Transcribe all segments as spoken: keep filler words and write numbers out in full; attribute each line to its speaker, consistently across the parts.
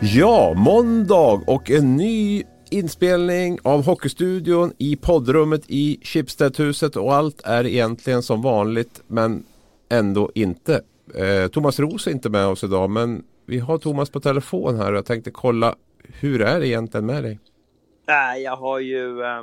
Speaker 1: Ja, måndag och en ny inspelning av Hockeystudion i poddrummet i Schibstedhuset och allt är egentligen som vanligt men ändå inte. Eh, Thomas Roos är inte med oss idag men vi har Thomas på telefon här och jag tänkte kolla hur är det egentligen med dig?
Speaker 2: Nej, jag har ju eh,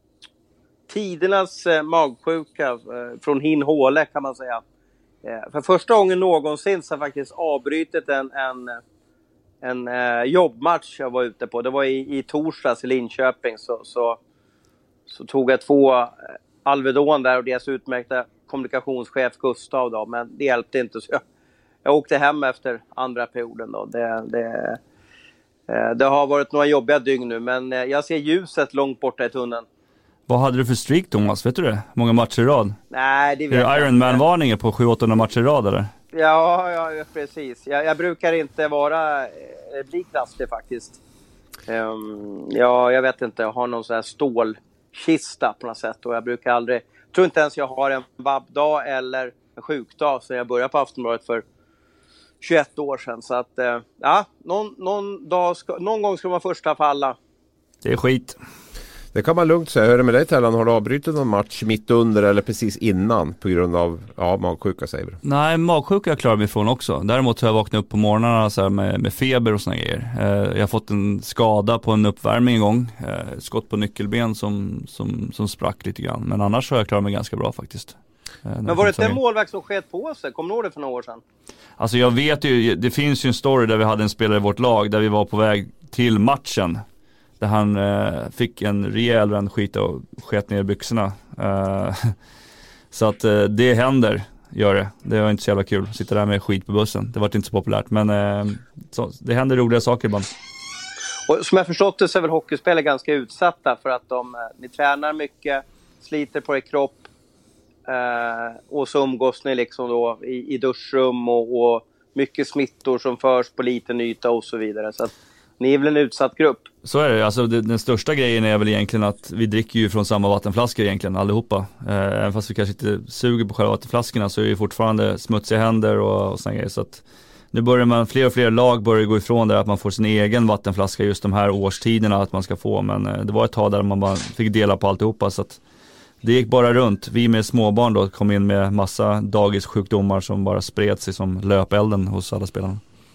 Speaker 2: tidernas eh, magsjuka eh, från hin håle kan man säga. Eh, för första gången någonsin så har jag faktiskt avbrytit en, en, en eh, jobbmatch jag var ute på. Det var i, i torsdags i Linköping så, så, så tog jag två eh, Alvedon där och deras utmärkta kommunikationschef Gustav då, men det hjälpte inte så jag, jag åkte hem efter andra perioden då. Det, det, eh, det har varit några jobbiga dygn nu men eh, jag ser ljuset långt borta i tunneln.
Speaker 3: Vad hade du för streak, Thomas? Vet du det? Många matcher i rad?
Speaker 2: Nej, det vet
Speaker 3: är det Ironman-varningar på sju åtta matcher i rad, eller?
Speaker 2: Ja, ja precis. Jag, jag brukar inte vara eh, bli kraftig faktiskt. Um, ja, jag vet inte. Jag har någon sån här stålkista på något sätt. Och jag brukar aldrig... Jag tror inte ens jag har en vabbdag eller en sjukdag. Så jag började på Aftonbladet för tjugoett år sedan. Så att, eh, ja, någon, någon, dag ska, någon gång ska man första falla.
Speaker 3: Det är skit.
Speaker 1: Det kan man lugnt säga. Hur är det med dig, Tellan? Har du avbrytit någon match mitt under eller precis innan på grund av ja, magsjuka, säger du?
Speaker 3: Nej, magsjuka jag klarar mig ifrån också. Däremot har jag vaknat upp på morgnarna så här med, med feber och såna grejer. Eh, jag har fått en skada på en uppvärmning en gång. Eh, skott på nyckelben som, som, som sprack lite grann. Men annars har jag klarat mig ganska bra faktiskt. Eh,
Speaker 2: Men var det inte en målvakt som sket på sig? Kommer du ihåg det för några år sedan?
Speaker 3: Alltså jag vet ju, det finns ju en story där vi hade en spelare i vårt lag där vi var på väg till matchen. Där han eh, fick en rejäl rännskit och sket ner byxorna. Eh, så att eh, det händer, gör det. Det var inte så jävla kul att sitta där med skit på bussen. Det var inte så populärt, men eh, så, det händer roliga saker ibland.
Speaker 2: Och som jag förstått det så är väl hockeyspelare ganska utsatta för att de, ni tränar mycket, sliter på er kropp eh, och så umgås ni liksom då i, i duschrum och, och mycket smittor som förs på liten yta och så vidare. Så att ni är väl en utsatt grupp? Så
Speaker 3: är det. Alltså, det, den största grejen är väl egentligen att vi dricker ju från samma vattenflaskor egentligen allihopa. Eh, även fast vi kanske inte suger på själva vattenflaskorna så är det fortfarande smutsiga händer och, och såna grejer. Så att nu börjar man, fler och fler lag börjar gå ifrån där att man får sin egen vattenflaska just de här årstiderna att man ska få. Men eh, det var ett tag där man bara fick dela på alltihopa så att det gick bara runt. Vi med småbarn då kom in med massa dagissjukdomar som bara spred sig som löpelden hos alla spelarna.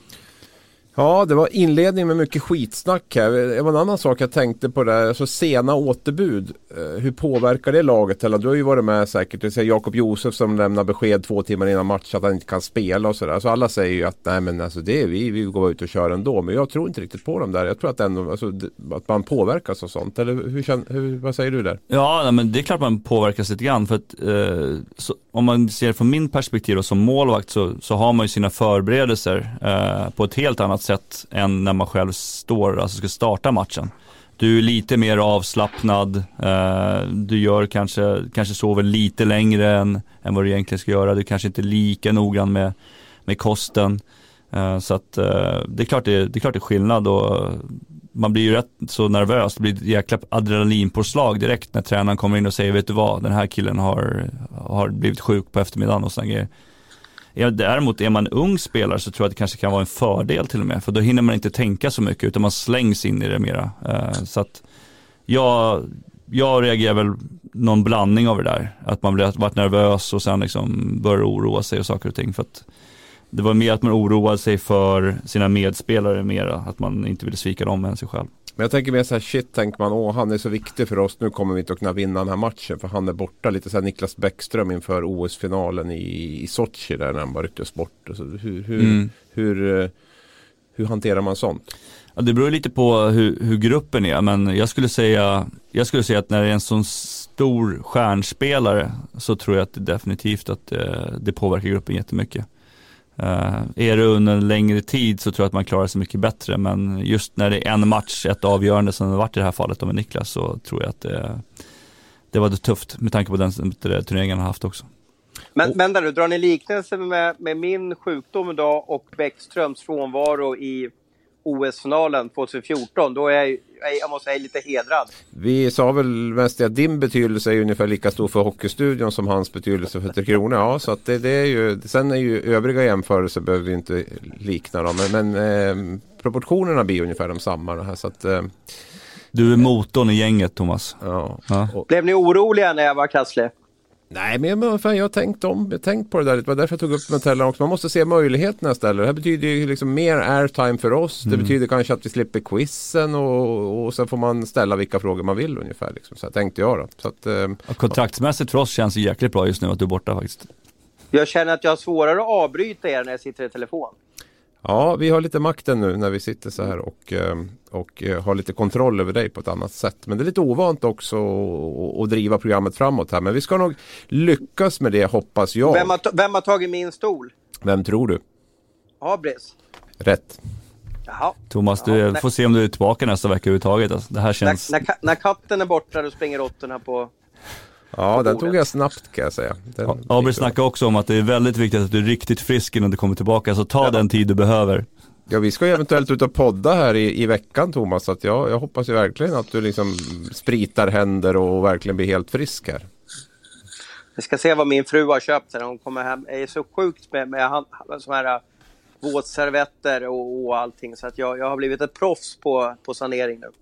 Speaker 1: Ja, det var inledning med mycket skitsnack här. Det var en annan sak jag tänkte på där. Alltså sena återbud. Hur påverkar det laget? Eller du har ju varit med säkert. Det säger Jakob Josef som lämnar besked två timmar innan match att han inte kan spela och sådär. Så alla säger ju att nej men alltså det är vi, vi går ut och kör ändå. Men jag tror inte riktigt på dem där. Jag tror att, ändå, alltså, att man påverkas och sånt. Eller hur, hur, vad säger du där?
Speaker 3: Ja, men det är klart man påverkas lite grann. För att, eh, så, om man ser från min perspektiv och som målvakt så, så har man ju sina förberedelser eh, på ett helt annat sätt än när man själv står, alltså ska starta matchen. Du är lite mer avslappnad, eh, du gör kanske, kanske sover lite längre än, än vad du egentligen ska göra. Du kanske inte är lika noggrann med, med kosten. Eh, så att eh, det är klart det, det är klart det är skillnad och man blir ju rätt så nervös. Det blir ett jäkla adrenalinpåslag direkt när tränaren kommer in och säger vet du vad, den här killen har, har blivit sjuk på eftermiddagen och sådana grejer. Ja, däremot är man ung spelare så tror jag att det kanske kan vara en fördel till och med. För då hinner man inte tänka så mycket utan man slängs in i det mera. Uh, så att jag, jag reagerar väl någon blandning av det där. Att man blir varit nervös och sen liksom börjar oroa sig och saker och ting. För att det var mer att man oroade sig för sina medspelare mera. Att man inte ville svika dem än sig själv.
Speaker 1: Men jag tänker mer så här, shit, tänker man, åh han är så viktig för oss, nu kommer vi inte att kunna vinna den här matchen för han är borta, lite så här Niklas Bäckström inför O S-finalen i, i Sochi där när han bara rycktes bort. Så hur, hur, mm. hur, hur hanterar man sånt?
Speaker 3: Ja, det beror lite på hur, hur gruppen är, men jag skulle säga jag skulle säga att när det är en sån stor stjärnspelare så tror jag att det definitivt att det, det påverkar gruppen jättemycket. Uh, är det under en längre tid så tror jag att man klarar sig mycket bättre, men just när det är en match, ett avgörande som det har varit i det här fallet med Niklas, så tror jag att det, det var det tufft med tanke på den turneringen han har haft också.
Speaker 2: Men, men där du drar ni liknelse med, med min sjukdom idag och Bäckströms frånvaro i O S-finalen tjugohundrafjorton. Då är jag, jag måste säga, lite hedrad.
Speaker 1: Vi sa väl mest att din betydelse är ungefär lika stor för Hockeystudion som hans betydelse för Tre Kronor. Ja, så att det, det är ju, sen är ju övriga jämförelser behöver vi inte likna dem. Men, men eh, proportionerna blir ungefär de samma. Det här, så att, eh,
Speaker 3: du är motorn i gänget, Thomas.
Speaker 1: Ja.
Speaker 3: Ja.
Speaker 2: Och, blev ni oroliga när jag var krasslig?
Speaker 1: Nej, men jag, fan, jag har tänkt om, jag har tänkt på det där lite. Det var därför jag tog upp med Tellan också. Man måste se möjligheterna istället. Det här betyder ju liksom mer airtime för oss. Mm. Det betyder kanske att vi slipper quizen och, och sen får man ställa vilka frågor man vill ungefär. Liksom. Så här tänkte jag då. Så att, eh,
Speaker 3: ja, kontraktsmässigt för oss känns det jäkligt bra just nu att du är borta faktiskt.
Speaker 2: Jag känner att jag har svårare att avbryta er när jag sitter i telefon.
Speaker 1: Ja, vi har lite makten nu när vi sitter så här och, och har lite kontroll över dig på ett annat sätt. Men det är lite ovant också att, att driva programmet framåt här. Men vi ska nog lyckas med det, hoppas jag.
Speaker 2: Vem har, vem har tagit min stol?
Speaker 1: Vem tror du?
Speaker 2: Abris.
Speaker 1: Rätt.
Speaker 2: Jaha.
Speaker 3: Thomas, du
Speaker 2: Jaha.
Speaker 3: får se om du är tillbaka nästa vecka överhuvudtaget. Alltså, det här känns...
Speaker 2: När, när, när katten är borta, då springer råttorna på...
Speaker 1: Ja, den tog jag snabbt kan jag säga. Den
Speaker 3: ja, Abris snackar också om att det är väldigt viktigt att du är riktigt frisk innan du kommer tillbaka. Så ta ja. den tid du behöver.
Speaker 1: Ja, vi ska ju eventuellt ut och podda här i, i veckan, Thomas. Så att jag, jag hoppas ju verkligen att du liksom spritar händer och verkligen blir helt frisk här.
Speaker 2: Vi ska se vad min fru har köpt när hon kommer hem. Jag är så sjukt med, med såna här våtservetter och, och allting. Så att jag, jag har blivit ett proffs på, på sanering nu.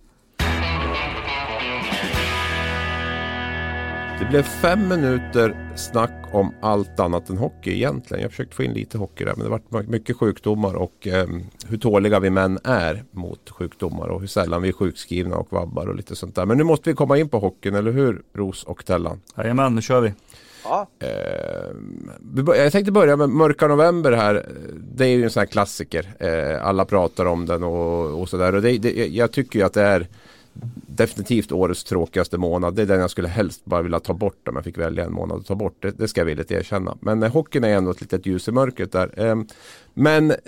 Speaker 1: Det blev fem minuter snack om allt annat än hockey egentligen. Jag försökte få in lite hockey där, men det har varit mycket sjukdomar och eh, hur tåliga vi män är mot sjukdomar och hur sällan vi är sjukskrivna och vabbar och lite sånt där. Men nu måste vi komma in på hockeyn, eller hur, Ros och Tellan?
Speaker 3: Jajamän, nu kör vi.
Speaker 2: Ja.
Speaker 1: Eh, jag tänkte börja med Mörka November här. Det är ju en sån här klassiker. Eh, alla pratar om den och, och sådär. Och det, det, jag tycker ju att det är definitivt årets tråkigaste månad. Det är den jag skulle helst bara vilja ta bort om jag fick välja en månad att ta bort. Det, det ska jag vilja erkänna. Men eh, hockeyn är ändå ett litet ljus i mörkret där. Eh, men eh,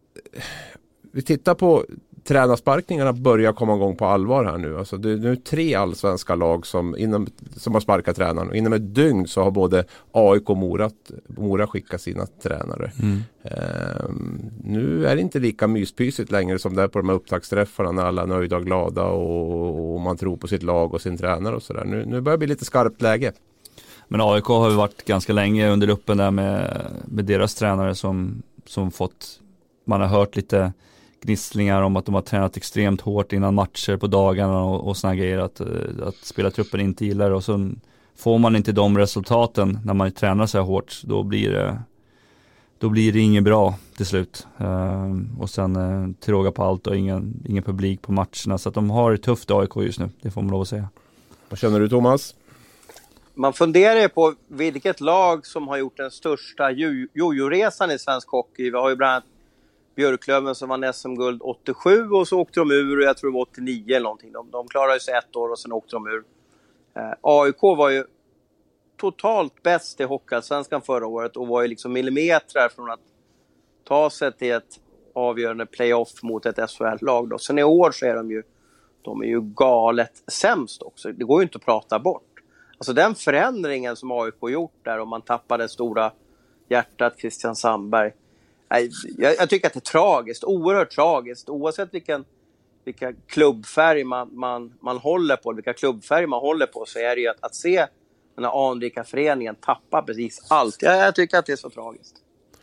Speaker 1: vi tittar på tränarsparkningarna börjar komma igång på allvar här nu. Alltså det är nu tre allsvenska lag som, inom, som har sparkat tränaren. Och inom ett dygn så har både A I K och Mora, Mora skickat sina tränare. Mm. Um, nu är det inte lika myspysigt längre som det är på de här upptaktsträffarna när alla är nöjda och glada och, och man tror på sitt lag och sin tränare och sådär. Nu, nu börjar det bli lite skarpt läge.
Speaker 3: Men A I K har ju varit ganska länge under luppen där med, med deras tränare som, som fått, man har hört lite gnisslingar om att de har tränat extremt hårt innan matcher på dagarna och, och såna grejer, att, att spela truppen inte gillar, och så får man inte de resultaten när man tränar så här hårt, då blir det då blir det inget bra till slut. Uh, och sen uh, tillråga på allt och ingen, ingen publik på matcherna, så att de har det tufft A I K just nu, det får man lov att säga.
Speaker 1: Vad känner du, Thomas?
Speaker 2: Man funderar ju på vilket lag som har gjort den största jojo-resan i svensk hockey. Vi har ju bland annat Björklöven som vann S M-guld åttiosju och så åkte de ur, och jag tror det var åttionio eller någonting. De, de klarade sig ett år och sen åkte de ur. Eh, A I K var ju totalt bäst i Hockeyallsvenskan förra året och var ju liksom millimeter från att ta sig till ett avgörande playoff mot ett S H L-lag då. Sen i år så är de ju, de är ju galet sämst också. Det går ju inte att prata bort. Alltså den förändringen som A I K gjort där, och man tappade stora hjärtat Christian Sandberg. Jag, jag tycker att det är tragiskt, oerhört tragiskt, oavsett vilken, vilka klubbfärg man, man, man håller på, vilka klubbfärg man håller på, så är det ju att, att se den här anrika föreningen tappa precis allt. Jag, jag tycker att det är så tragiskt.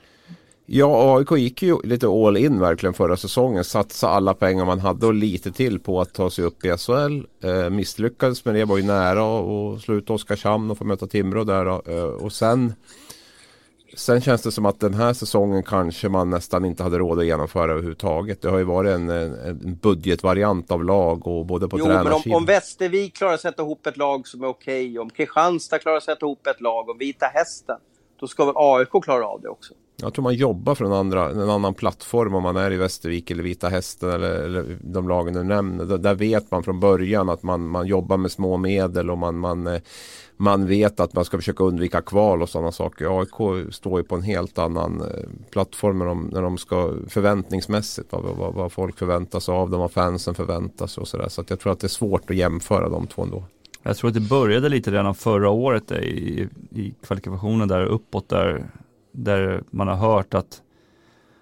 Speaker 1: Ja, A I K gick ju lite all in verkligen förra säsongen, satsa alla pengar man hade och lite till på att ta sig upp i S H L. Eh, misslyckades med det, var ju nära och sluta Oskarshamn och få möta Timrå där då. Eh, och sen Sen känns det som att den här säsongen kanske man nästan inte hade råd att genomföra överhuvudtaget. Det har ju varit en, en budgetvariant av lag och både på tränarsidan.
Speaker 2: Jo, men om, om Västervik klarar att sätta ihop ett lag som är okej, okay, om Kristianstad klarar att sätta ihop ett lag, om Vita Hästen, då ska väl A I K klara av det också.
Speaker 1: Jag tror man jobbar för en, andra, en annan plattform om man är i Västervik eller Vita Hästen eller, eller de lagen du nämner. Där, där vet man från början att man, man jobbar med små medel och man, man, man vet att man ska försöka undvika kval och sådana saker. A I K står ju på en helt annan plattform när de, när de ska förväntningsmässigt, vad, vad, vad folk förväntas av dem, vad fansen förväntas och sådär. Så att jag tror att det är svårt att jämföra de två ändå.
Speaker 3: Jag tror att det började lite redan förra året i, i kvalifikationen där uppåt där, där man har hört att,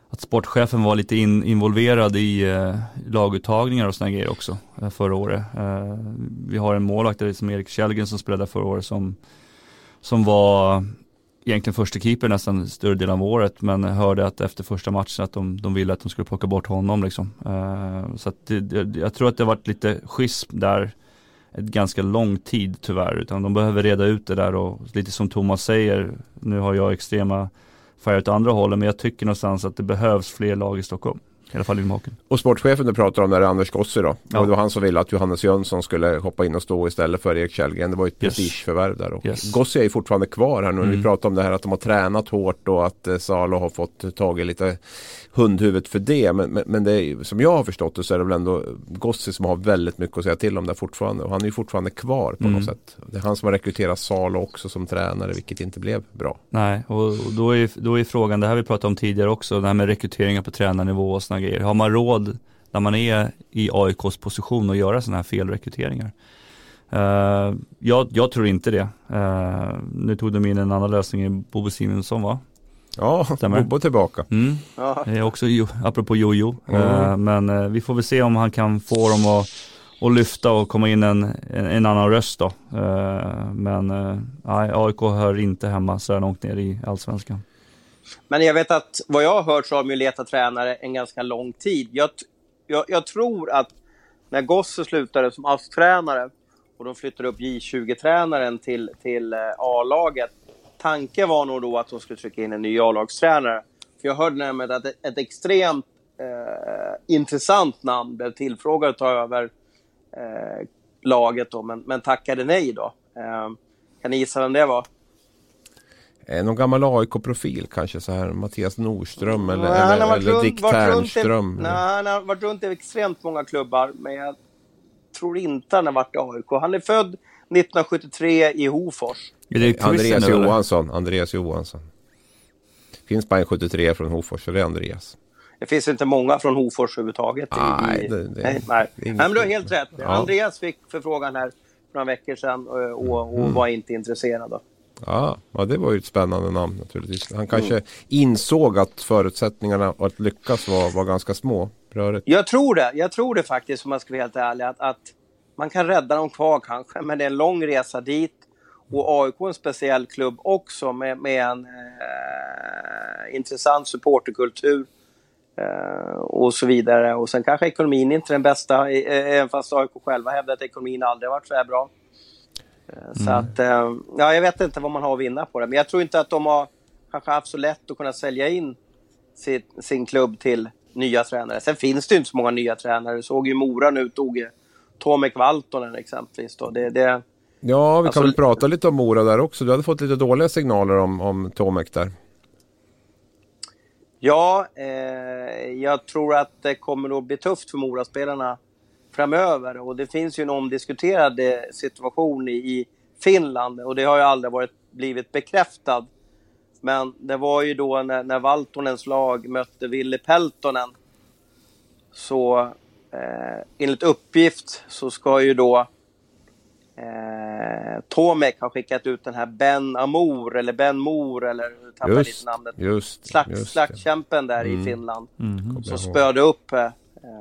Speaker 3: att sportchefen var lite in, involverad i eh, laguttagningar och såna grejer också eh, förra året. Eh, vi har en målvakt som Erik Källgren som spelade förra året som, som var egentligen första keeper nästan större delen av året, men hörde att efter första matchen att de, de ville att de skulle plocka bort honom liksom. Eh, så att det, jag tror att det har varit lite schism där ett ganska lång tid tyvärr, utan de behöver reda ut det där och lite som Thomas säger, nu har jag extrema färger åt andra hållet, men jag tycker någonstans att det behövs fler lag i Stockholm. I alla fall i Maken.
Speaker 1: Och sportchefen du pratar om där är Anders Gossi då.
Speaker 3: Ja.
Speaker 1: Och det var han som ville att Johannes Jönsson skulle hoppa in och stå istället för Erik Källgren. Det var ju ett
Speaker 3: Yes.
Speaker 1: prestigeförvärv där. Och
Speaker 3: Yes.
Speaker 1: Gossi är ju fortfarande kvar här nu.
Speaker 3: Mm.
Speaker 1: Vi pratar om det här att de har tränat hårt och att eh, Salo har fått tag i lite hundhuvudet för det. Men, men, men det är, som jag har förstått det så är det väl ändå Gossi som har väldigt mycket att säga till om där fortfarande. Och han är ju fortfarande kvar på
Speaker 3: Mm.
Speaker 1: något sätt. Det är han som har rekryterat Salo också som tränare, vilket inte blev bra.
Speaker 3: Nej, och, och då, är, då är frågan, det här vi pratade om tidigare också, det här med rekryteringar på tränarnivå och såna grejer. Har man råd när man är i A I K:s position och göra såna här felrekryteringar? Uh, jag, jag tror inte det. Uh, nu tog de in en annan lösning i Bobo Simonsson, va?
Speaker 1: Ja,
Speaker 3: Stämmer.
Speaker 1: Bobo tillbaka.
Speaker 3: Mm.
Speaker 2: Ja.
Speaker 3: Det är också jo, apropå Jojo.
Speaker 1: Mm.
Speaker 3: Uh, men uh, vi får väl se om han kan få dem att, att lyfta och komma in en, en, en annan röst då. Uh, men uh, A I K hör inte hemma så här långt ner i Allsvenskan.
Speaker 2: Men jag vet att vad jag har hört så har de ju letat tränare en ganska lång tid. Jag, jag, jag tror att när Gosse slutade som A S K-tränare och de flyttade upp J tjugo-tränaren till, till A-laget, tanken var nog då att de skulle trycka in en ny A-lagstränare. För jag hörde nämligen att ett, ett extremt eh, intressant namn blev tillfrågad att ta över eh, laget då, men, men tackade nej då. Eh, kan ni gissa vem det var?
Speaker 1: Eh, någon gammal A I K-profil kanske så här Mattias Nordström eller,
Speaker 2: Nej, han har
Speaker 1: eller,
Speaker 2: varit
Speaker 1: eller
Speaker 2: runt-
Speaker 1: Dick
Speaker 2: varit runt i-
Speaker 1: Ternström.
Speaker 2: Nej, han har varit runt i extremt många klubbar, men jag tror inte han har varit i A I K. Han är född nittonhundrasjuttiotre i Hofors.
Speaker 3: Är det
Speaker 1: Andreas
Speaker 3: nu, eller?
Speaker 1: Johansson. Andreas Johansson. Finns bara en sjuttiotre från Hofors, så det är Andreas.
Speaker 2: Det finns inte många från Hofors överhuvudtaget.
Speaker 1: Nej,
Speaker 2: i,
Speaker 1: det- det-
Speaker 2: nej, nej.
Speaker 1: det är inget
Speaker 2: nej, men du har
Speaker 1: fel.
Speaker 2: helt rätt.
Speaker 1: Ja.
Speaker 2: Andreas fick förfrågan här för några veckor sedan och, och, och
Speaker 1: Mm.
Speaker 2: var inte intresserad. Då.
Speaker 1: Ja, ja, det var ju ett spännande namn naturligtvis. Han kanske mm. insåg att förutsättningarna att lyckas var, var ganska små. Rörigt.
Speaker 2: Jag tror det. Jag tror det faktiskt, om man ska vara helt ärlig, att, att man kan rädda dem kvar kanske, men det är en lång resa dit. Och A I K är en speciell klubb också med, med en eh, intressant supporterkultur eh, och så vidare. Och sen kanske ekonomin inte är den bästa, eh, även fast A I K själva hävdar att ekonomin aldrig har varit så här bra. Eh, så
Speaker 3: Mm.
Speaker 2: att, eh, ja, jag vet inte vad man har att vinna på det. Men jag tror inte att de har kanske haft så lätt att kunna sälja in sin, sin klubb till nya tränare. Sen finns det ju inte så många nya tränare. Såg ju Mora nu, tog Tomek Valtonen exempelvis. Då. Det, det,
Speaker 1: Ja, vi
Speaker 2: alltså,
Speaker 1: kan väl prata lite om Mora där också. Du hade fått lite dåliga signaler om, om Tomek där.
Speaker 2: Ja, eh, jag tror att det kommer att bli tufft för Mora-spelarna framöver. Och det finns ju en omdiskuterad eh, situation i, i Finland. Och det har ju aldrig varit, blivit bekräftad. Men det var ju då när, när Valtonens lag mötte Ville Peltonen. Så eh, enligt uppgift så ska ju då Eh, Tomek har skickat ut den här Ben Amour eller Ben Moor eller tappar lite
Speaker 1: Just,
Speaker 2: namnet.
Speaker 1: just,
Speaker 2: Slags,
Speaker 1: just det.
Speaker 2: slagskämpen där
Speaker 1: Mm.
Speaker 2: i Finland.
Speaker 3: Mm.
Speaker 2: Så spöade upp eh,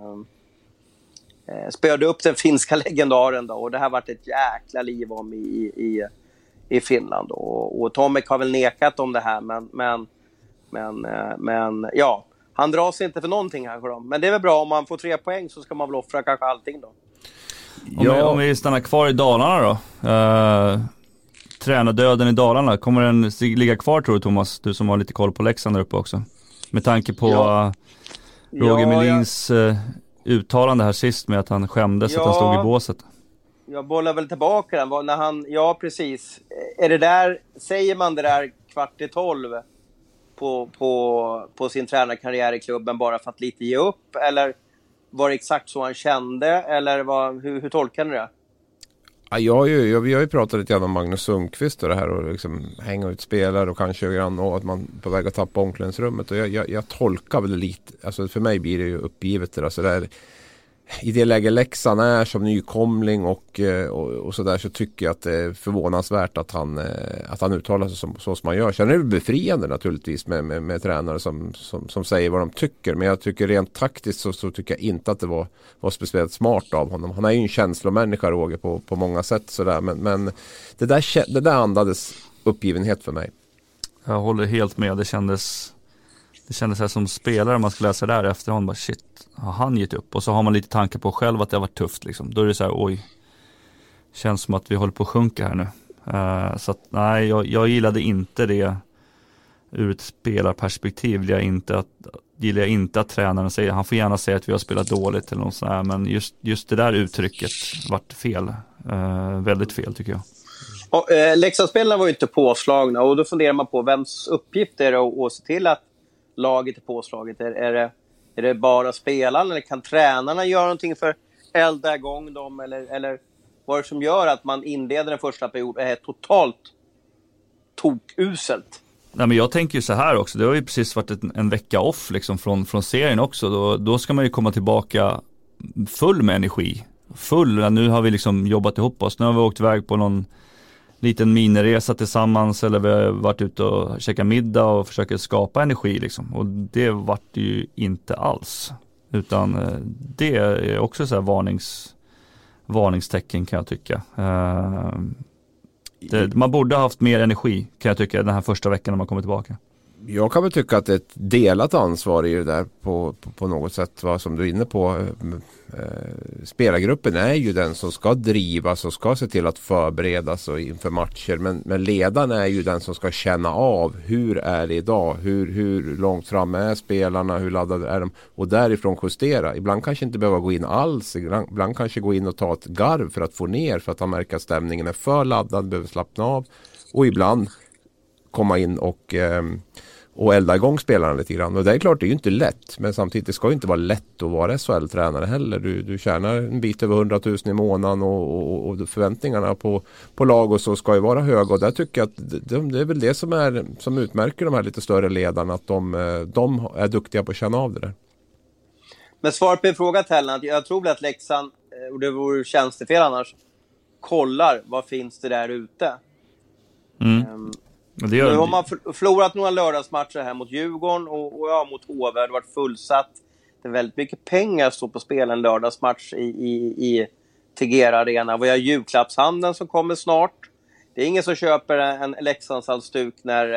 Speaker 2: eh, spöade upp den finska legendaren då, och det här varit ett jäkla liv om i, i, i Finland och, och Tomek har väl nekat om det här, men men, men, eh, men ja, han drar sig inte för någonting kanske då. Men det är väl bra, om man får tre poäng så ska man väl offra kanske allting då.
Speaker 3: Om,
Speaker 1: Ja.
Speaker 3: vi, om vi stannar kvar i Dalarna då. Uh, tränardöden i Dalarna. Kommer den ligga kvar, tror du, Thomas? Du som har lite koll på Leksand där uppe också. Med tanke på
Speaker 2: Ja.
Speaker 3: uh, Roger
Speaker 2: Ja,
Speaker 3: Melins uh, uttalande här sist med att han skämdes
Speaker 2: Ja.
Speaker 3: att han stod i båset.
Speaker 2: Jag bollar väl tillbaka den. Var när han, ja, precis. Är det där, säger man det där kvart i tolv på, på, på sin tränarkarriär i klubben bara för att lite ge upp? Eller var det exakt så han kände? Eller vad, hur, hur tolkar ni det?
Speaker 1: Ja, jag har ju, jag, vi har ju pratat lite grann om Magnus Sundqvist och det här och liksom hänga ut spelare och kanske grann och att man är på väg att tappa omklädningsrummet. Och jag, jag, jag tolkar väl lite, alltså för mig blir det ju uppgivet det där. Så det är, i det läge Leksand är som nykomling och, och, och så där, så tycker jag att det är förvånansvärt att han, att han uttalar sig som, så som man gör. Sen är det befriande naturligtvis med, med, med tränare som, som, som säger vad de tycker, men jag tycker rent taktiskt så, så tycker jag inte att det var, var speciellt smart av honom. Han är ju en känslomänniska, Roger, på, på många sätt så där, men, men det, där, det där andades uppgivenhet för mig.
Speaker 3: Jag håller helt med, det kändes Det kändes här som spelare, man ska läsa där efter honom, bara shit, har han gett upp? Och så har man lite tankar på själv att det har varit tufft liksom. Då är det så här, oj, känns som att vi håller på att sjunka här nu. Uh, så att nej, jag, jag gillade inte det ur ett spelarperspektiv. Gillar jag inte att, gillar jag inte att tränaren säger, han får gärna säga att vi har spelat dåligt eller något sånt här, men just, just det där uttrycket vart fel. Uh, väldigt fel tycker jag.
Speaker 2: Och, eh, Leksandsspelarna var ju inte påslagna, och då funderar man på vems uppgift är det att, att se till att laget är påslaget. Är, är, det, är det bara spelarna, eller kan tränarna göra någonting för elda igång dem, eller, eller vad är det som gör att man inleder den första perioden är totalt tokuselt?
Speaker 3: Nej, men jag tänker ju så här också, det har ju precis varit en, en vecka off liksom från, från serien också, då, då ska man ju komma tillbaka full med energi, full, nu har vi liksom jobbat ihop oss, nu har vi åkt iväg på någon liten miniresa tillsammans, eller vi har varit ute och käkat middag och försöker skapa energi liksom. Och det vart ju inte alls, utan det är också så här varnings, varningstecken kan jag tycka. Det, man borde ha haft mer energi kan jag tycka den här första veckan när man kommer tillbaka.
Speaker 1: Jag kan väl tycka att det är ett delat ansvar i det där på, på, på något sätt, vad som du är inne på. Eh, spelargruppen är ju den som ska drivas och ska se till att förberedas och inför matcher, men, men ledaren är ju den som ska känna av hur är det idag, hur, hur långt fram är spelarna, hur laddade är de, och därifrån justera. Ibland kanske inte behöva gå in alls, ibland, ibland kanske gå in och ta ett garv för att få ner, för att han märker att stämningen är för laddad, behöver slappna av, och ibland komma in och eh, och elda igång spelarna lite grann. Och det är klart, det är ju inte lätt, men samtidigt det ska ju inte vara lätt att vara S H L-tränare heller. Du, du tjänar en bit över hundratusen i månaden, och, och, och förväntningarna på, på lag och så ska ju vara höga, och där tycker jag att det, det är väl det som, är, som utmärker de här lite större ledarna, att de, de är duktiga på att känna av det där.
Speaker 2: Men svar på en fråga, Tellan, jag tror att Leksand, och det vore tjänstefel annars, kollar vad finns det där ute.
Speaker 3: Mm.
Speaker 2: Um,
Speaker 3: Det gör...
Speaker 2: Nu har man förlorat några lördagsmatcher här mot Djurgården och, och ja, mot H V. Det har varit fullsatt. Det är väldigt mycket pengar att stå på spela en lördagsmatch i, i, i Tegera Arena. Vi har julklappshandeln som kommer snart. Det är ingen som köper en Leksandshalsduk när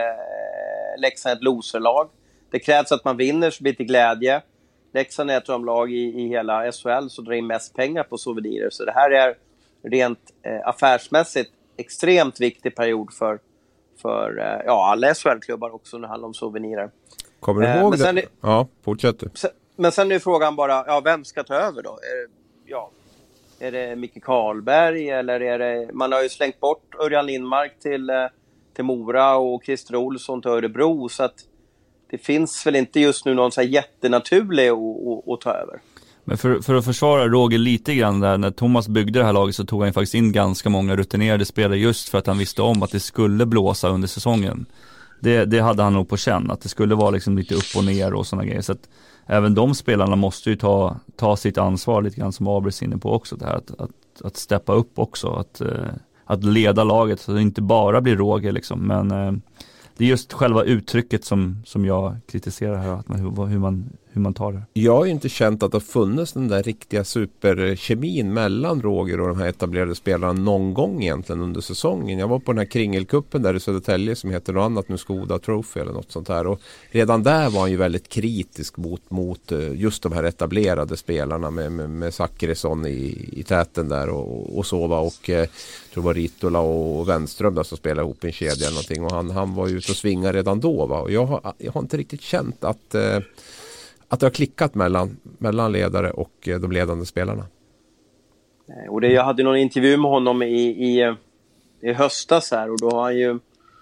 Speaker 2: eh, Leksand är ett loserlag. Det krävs att man vinner så blir det glädje. Leksand är ett av de lag i, i hela S H L som drar in mest pengar på souvenirer. Så det här är rent eh, affärsmässigt extremt viktig period för för ja, alla S H L-klubbar också när det handlar om souvenirer.
Speaker 1: Kommer du
Speaker 2: eh,
Speaker 1: ihåg det?
Speaker 2: Är,
Speaker 1: ja, fortsätt du.
Speaker 2: Sen, men sen är frågan bara, ja, vem ska ta över då? Är det, ja, är det Micke Karlberg, eller är det, man har ju slängt bort Örjan Lindmark till, till Mora och Christer Olsson till Örebro, så att det finns väl inte just nu någon så här jättenaturlig att, att, att ta över.
Speaker 3: Men för, för att försvara Roger lite grann där, när Thomas byggde det här laget så tog han faktiskt in ganska många rutinerade spelare just för att han visste om att det skulle blåsa under säsongen. Det, det hade han nog på känn, att det skulle vara liksom lite upp och ner och sådana grejer. Så att även de spelarna måste ju ta, ta sitt ansvar lite grann, som Abris inne på också, det här att, att, att steppa upp också, att, att leda laget så att det inte bara blir Roger liksom. Men det är just själva uttrycket som, som jag kritiserar här, att man, hur, hur, man, hur man tar det. Jag
Speaker 1: har ju inte känt att det har funnits den där riktiga superkemin mellan Roger och de här etablerade spelarna någon gång egentligen under säsongen. Jag var på den här kringelkuppen där i Södertälje som heter något annat nu, Skoda Trophy eller något sånt här. Och redan där var han ju väldigt kritisk mot, mot just de här etablerade spelarna med, med, med Zachrisson i, i täten där och, och Sova och jag tror det var Ritola och Wenström där som spelade ihop i en kedja eller någonting. Och han, han var ju ute och svinga redan då, va? Och jag har, jag har inte riktigt känt att eh, att det har klickat mellan, mellan ledare och eh, de ledande spelarna.
Speaker 2: Och det, jag hade någon intervju med honom i, i, i höstas här, och då har han ju, han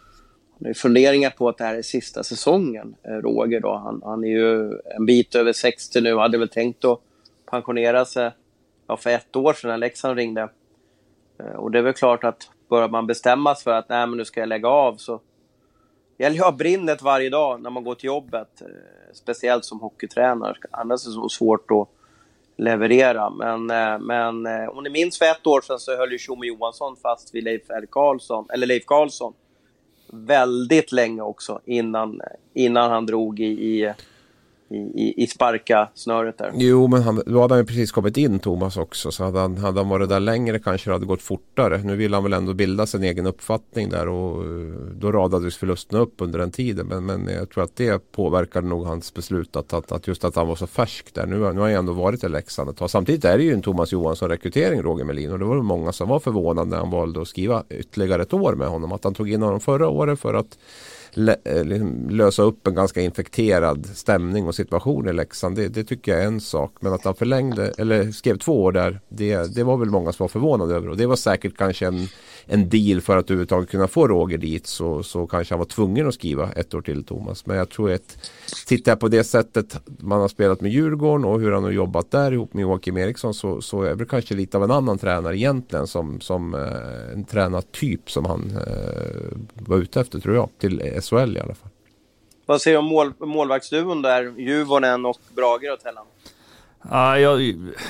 Speaker 2: har ju funderingar på att det här är sista säsongen, Roger då. Han, han är ju en bit över sextio nu, hade väl tänkt att pensionera sig ja, för ett år sedan när Leksand ringde. Och det är väl klart att börjar man bestämma sig för att nej, men nu ska jag lägga av, så gäller ju att ha brinnet varje dag när man går till jobbet, speciellt som hockeytränare. Annars är det så svårt att leverera. Men, eh, men eh, om ni minns för ett år sedan så höll ju Tjomme Johansson fast vid Leif L. Karlsson, eller Leif Karlsson väldigt länge också innan, innan han drog i, i, i, i sparka snöret där.
Speaker 1: Jo, men han, då hade han ju precis kommit in, Thomas, också. Så hade han, hade han varit där längre kanske det hade gått fortare. Nu vill han väl ändå bilda sin egen uppfattning där, och då radades förlusterna upp under den tiden. Men, men jag tror att det påverkade nog hans beslut att, att, att just att han var så färsk där. Nu, nu har han ändå varit i Leksand ett tag. Samtidigt är det ju en Thomas Johansson-rekrytering, Roger Melin. Och det var det många som var förvånade när han valde att skriva ytterligare ett år med honom. Att han tog in honom förra året för att lösa upp en ganska infekterad stämning och situation i Leksand, det, det tycker jag är en sak. Men att han förlängde, eller skrev två år där, det, det var väl många som var förvånade över. Och det var säkert kanske en, en deal för att överhuvudtaget kunna få Roger dit, så, så kanske han var tvungen att skriva ett år till, Thomas. Men jag tror att tittar jag på det sättet man har spelat med Djurgården och hur han har jobbat där ihop med Joakim Eriksson, så, så är det kanske lite av en annan tränare egentligen, som, som eh, en tränartyp som han eh, var ute efter, tror jag, till S H L i alla fall.
Speaker 2: Vad säger du om mål, målvaktsduon där, Juvonen och Brage och Tellan?
Speaker 3: Ja, jag,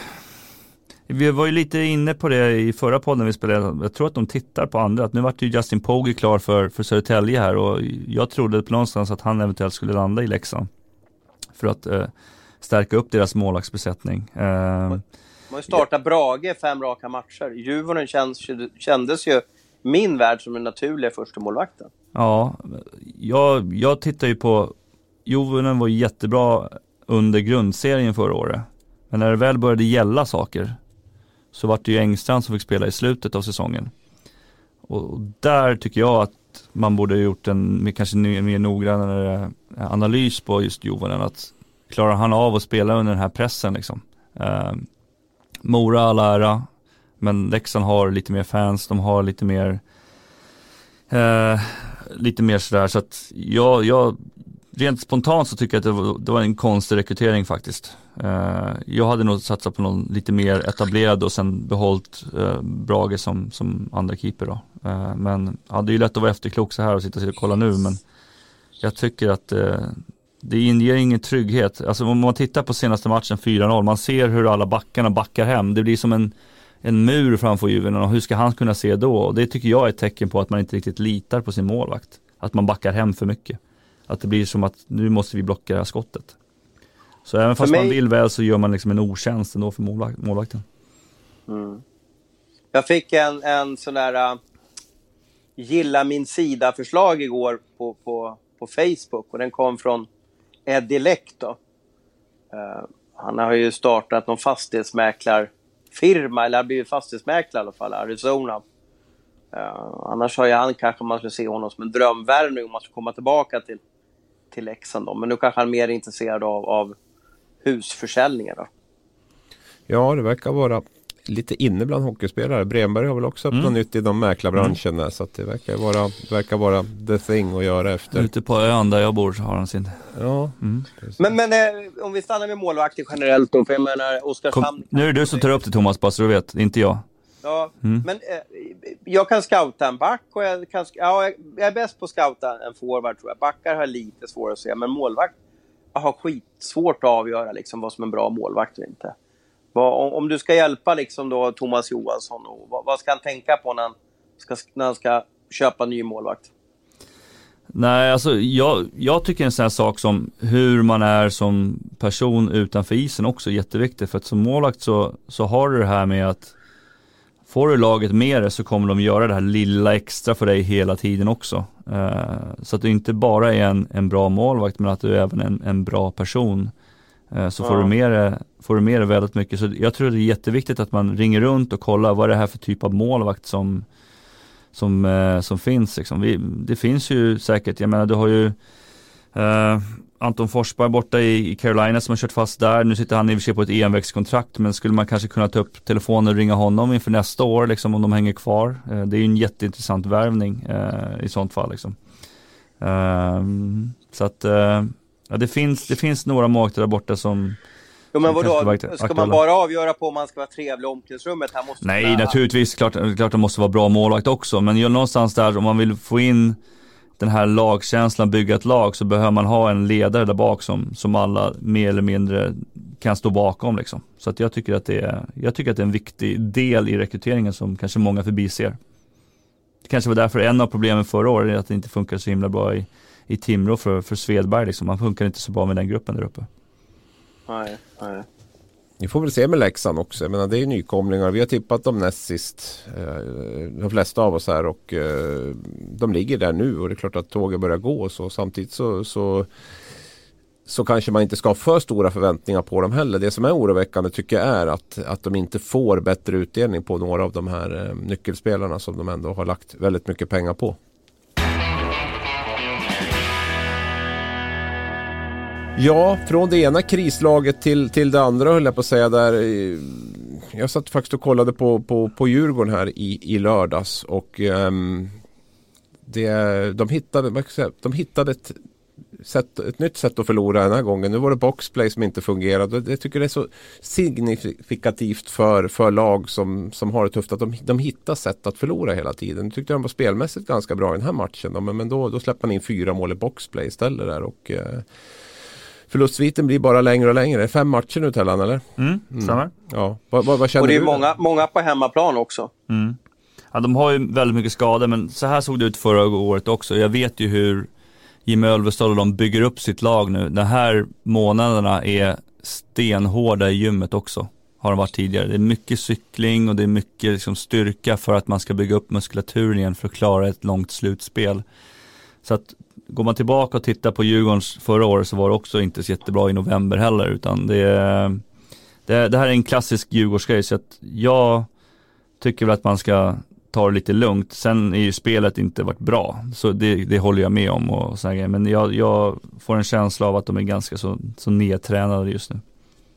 Speaker 3: vi var ju lite inne på det i förra podden vi spelade. Jag tror att de tittar på andra. Att nu var ju Justin Pogge klar för, för Södertälje här, och jag trodde på någonstans att han eventuellt skulle landa i Leksand för att eh, stärka upp deras målvaktsbesättning. Eh,
Speaker 2: Man har startat Brage fem raka matcher. Juvonen känns, kändes ju min värld som en naturlig första målvakten.
Speaker 3: Ja, jag, jag tittar ju på Juvonen var jättebra under grundserien förra året. Men när det väl började gälla saker så var det ju Engstrand som fick spela i slutet av säsongen. Och där tycker jag att man borde ha gjort en kanske mer noggrannare analys på just Juvonen. Att klarar han av att spela under den här pressen liksom. Eh, Mora all ära, men Leksand har lite mer fans, de har lite mer eh, lite mer sådär, så att jag, jag rent spontant så tycker jag att det var, det var en konstig rekrytering faktiskt. Eh, jag hade nog satsat på någon lite mer etablerad och sen behållit eh, Brage som, som andra keeper då. Eh, men ja, det är ju lätt att vara efterklok så här och sitta och kolla nu, men jag tycker att eh, det inger ingen trygghet. Alltså om man tittar på senaste matchen fyra noll, man ser hur alla backarna backar hem. Det blir som en, en mur framför Juvonen, och hur ska han kunna se då? Och det tycker jag är ett tecken på att man inte riktigt litar på sin målvakt. Att man backar hem för mycket. Att det blir som att nu måste vi blocka skottet. Så även fast mig... man vill väl, så gör man liksom en otjänst ändå för målvakt, målvakten.
Speaker 2: Mm. Jag fick en, en sån där uh, gilla min sida-förslag igår på, på, på Facebook, och den kom från Eddie Leck då. Uh, han har ju startat någon fastighetsmäklarfirma, eller har blivit fastighetsmäklare i alla fall, Arizona. Uh, annars har ju han, kanske man skulle se honom som en drömvärvning om man ska komma tillbaka till, till Leksand då. Men nu kanske han är mer intresserad av, av husförsäljningar då.
Speaker 1: Ja, det verkar vara lite inne bland hockeyspelare. Bremberg har väl också öppnat mm. nytt i de mäklarbranschen där, så att det verkar vara, det verkar vara the thing att göra efter.
Speaker 3: Ute på ön där jag bor så har han sin.
Speaker 1: Ja.
Speaker 3: Mm.
Speaker 2: Men, men eh, om vi stannar med målvakter generellt då, för jag menar Oskarshamn.
Speaker 3: Kom, nu är det du som tar upp det, Thomas, bara så du vet, inte jag.
Speaker 2: Ja, mm. men eh, jag kan scouta en back, och jag, kan, ja, jag är bäst på att scouta en forward tror jag. Backar har lite svårt att se, men målvakt jag har skitsvårt att avgöra liksom, vad som är en bra målvakt och inte. Vad, om du ska hjälpa liksom då Thomas Johansson, och vad, vad ska han tänka på när han ska, när han ska köpa ny målvakt?
Speaker 3: Nej, alltså jag, jag tycker en sån här sak som hur man är som person utanför isen också är jätteviktigt. För att som målvakt så, så har du det här med att får du laget med det så kommer de göra det här lilla extra för dig hela tiden också. Uh, så att du inte bara är en, en bra målvakt, men att du är även en, en bra person. Uh, så ja. får, du med, får du med det väldigt mycket. Så jag tror det är jätteviktigt att man ringer runt och kollar vad är det här för typ av målvakt som, som, uh, som finns. Liksom. Vi, det finns ju säkert, jag menar du har ju uh, Anton Forsberg borta i, i Carolina som har kört fast där. Nu sitter han i och för sig på ett E M-växtkontrakt, men skulle man kanske kunna ta upp telefonen och ringa honom inför nästa år liksom, om de hänger kvar. Eh, det är ju en jätteintressant värvning eh, i sånt fall. Liksom. Eh, så att eh, ja, det, finns, det finns några målvakter där borta som...
Speaker 2: Jo, men vadå? Ska man bara avgöra på om man ska vara trevlig i omklädningsrummet? Här måste
Speaker 3: Nej, kunna... naturligtvis. Klart, klart det måste vara bra målvakt också. Men ju någonstans där, om man vill få in den här lagkänslan, bygga ett lag, så behöver man ha en ledare där bak som, som alla mer eller mindre kan stå bakom liksom. Så att jag tycker att det är, jag tycker att det är en viktig del i rekryteringen som kanske många förbiser. Det kanske var därför en av problemen förra året är att det inte funkar så himla bra i, i Timrå för, för Svedberg liksom. Man funkar inte så bra med den gruppen där uppe.
Speaker 2: Nej, nej.
Speaker 1: Ni får väl se med Leksand också. Jag menar, det är nykomlingar. Vi har tippat dem näst sist. De flesta av oss här. Och de ligger där nu. Och det är klart att tåget börjar gå. Så samtidigt så, så, så kanske man inte ska ha för stora förväntningar på dem heller. Det som är oroväckande tycker jag är att, att de inte får bättre utdelning på några av de här nyckelspelarna som de ändå har lagt väldigt mycket pengar på. Ja, från det ena krislaget till, till det andra höll jag på att säga där. Jag satt faktiskt och kollade på, på, på Djurgården här i, i lördags och um, det, de hittade, de hittade ett, sätt, ett nytt sätt att förlora den här gången. Nu var det boxplay som inte fungerade. Jag tycker det är så signifikativt för, för lag som, som har det tufft att de, de hittar sätt att förlora hela tiden. Jag tyckte de var spelmässigt ganska bra i den här matchen. Men, men då, då släpper man in fyra mål i boxplay istället där och uh, förlustsviten blir bara längre och längre. Det är fem matcher nu, Tellan, eller?
Speaker 3: Mm, stämmer.
Speaker 1: Mm. Ja. Vad, vad, vad känner
Speaker 2: och det är
Speaker 1: du?
Speaker 2: många, många på hemmaplan också.
Speaker 3: Mm. Ja, de har ju väldigt mycket skador, men så här såg det ut förra året också. Jag vet ju hur Jimmy Ölvestad och de bygger upp sitt lag nu. De här månaderna är stenhårda i gymmet också. Har de varit tidigare. Det är mycket cykling och det är mycket liksom styrka för att man ska bygga upp muskulaturen igen för att klara ett långt slutspel. Så att går man tillbaka och tittar på Djurgårdens förra året så var det också inte så jättebra i november heller, utan det, det, det här är en klassisk Djurgårdsgrej, så att jag tycker väl att man ska ta det lite lugnt. Sen är ju spelet inte varit bra, så det, det håller jag med om och så här, men jag, jag får en känsla av att de är ganska så, så nedtränade just nu.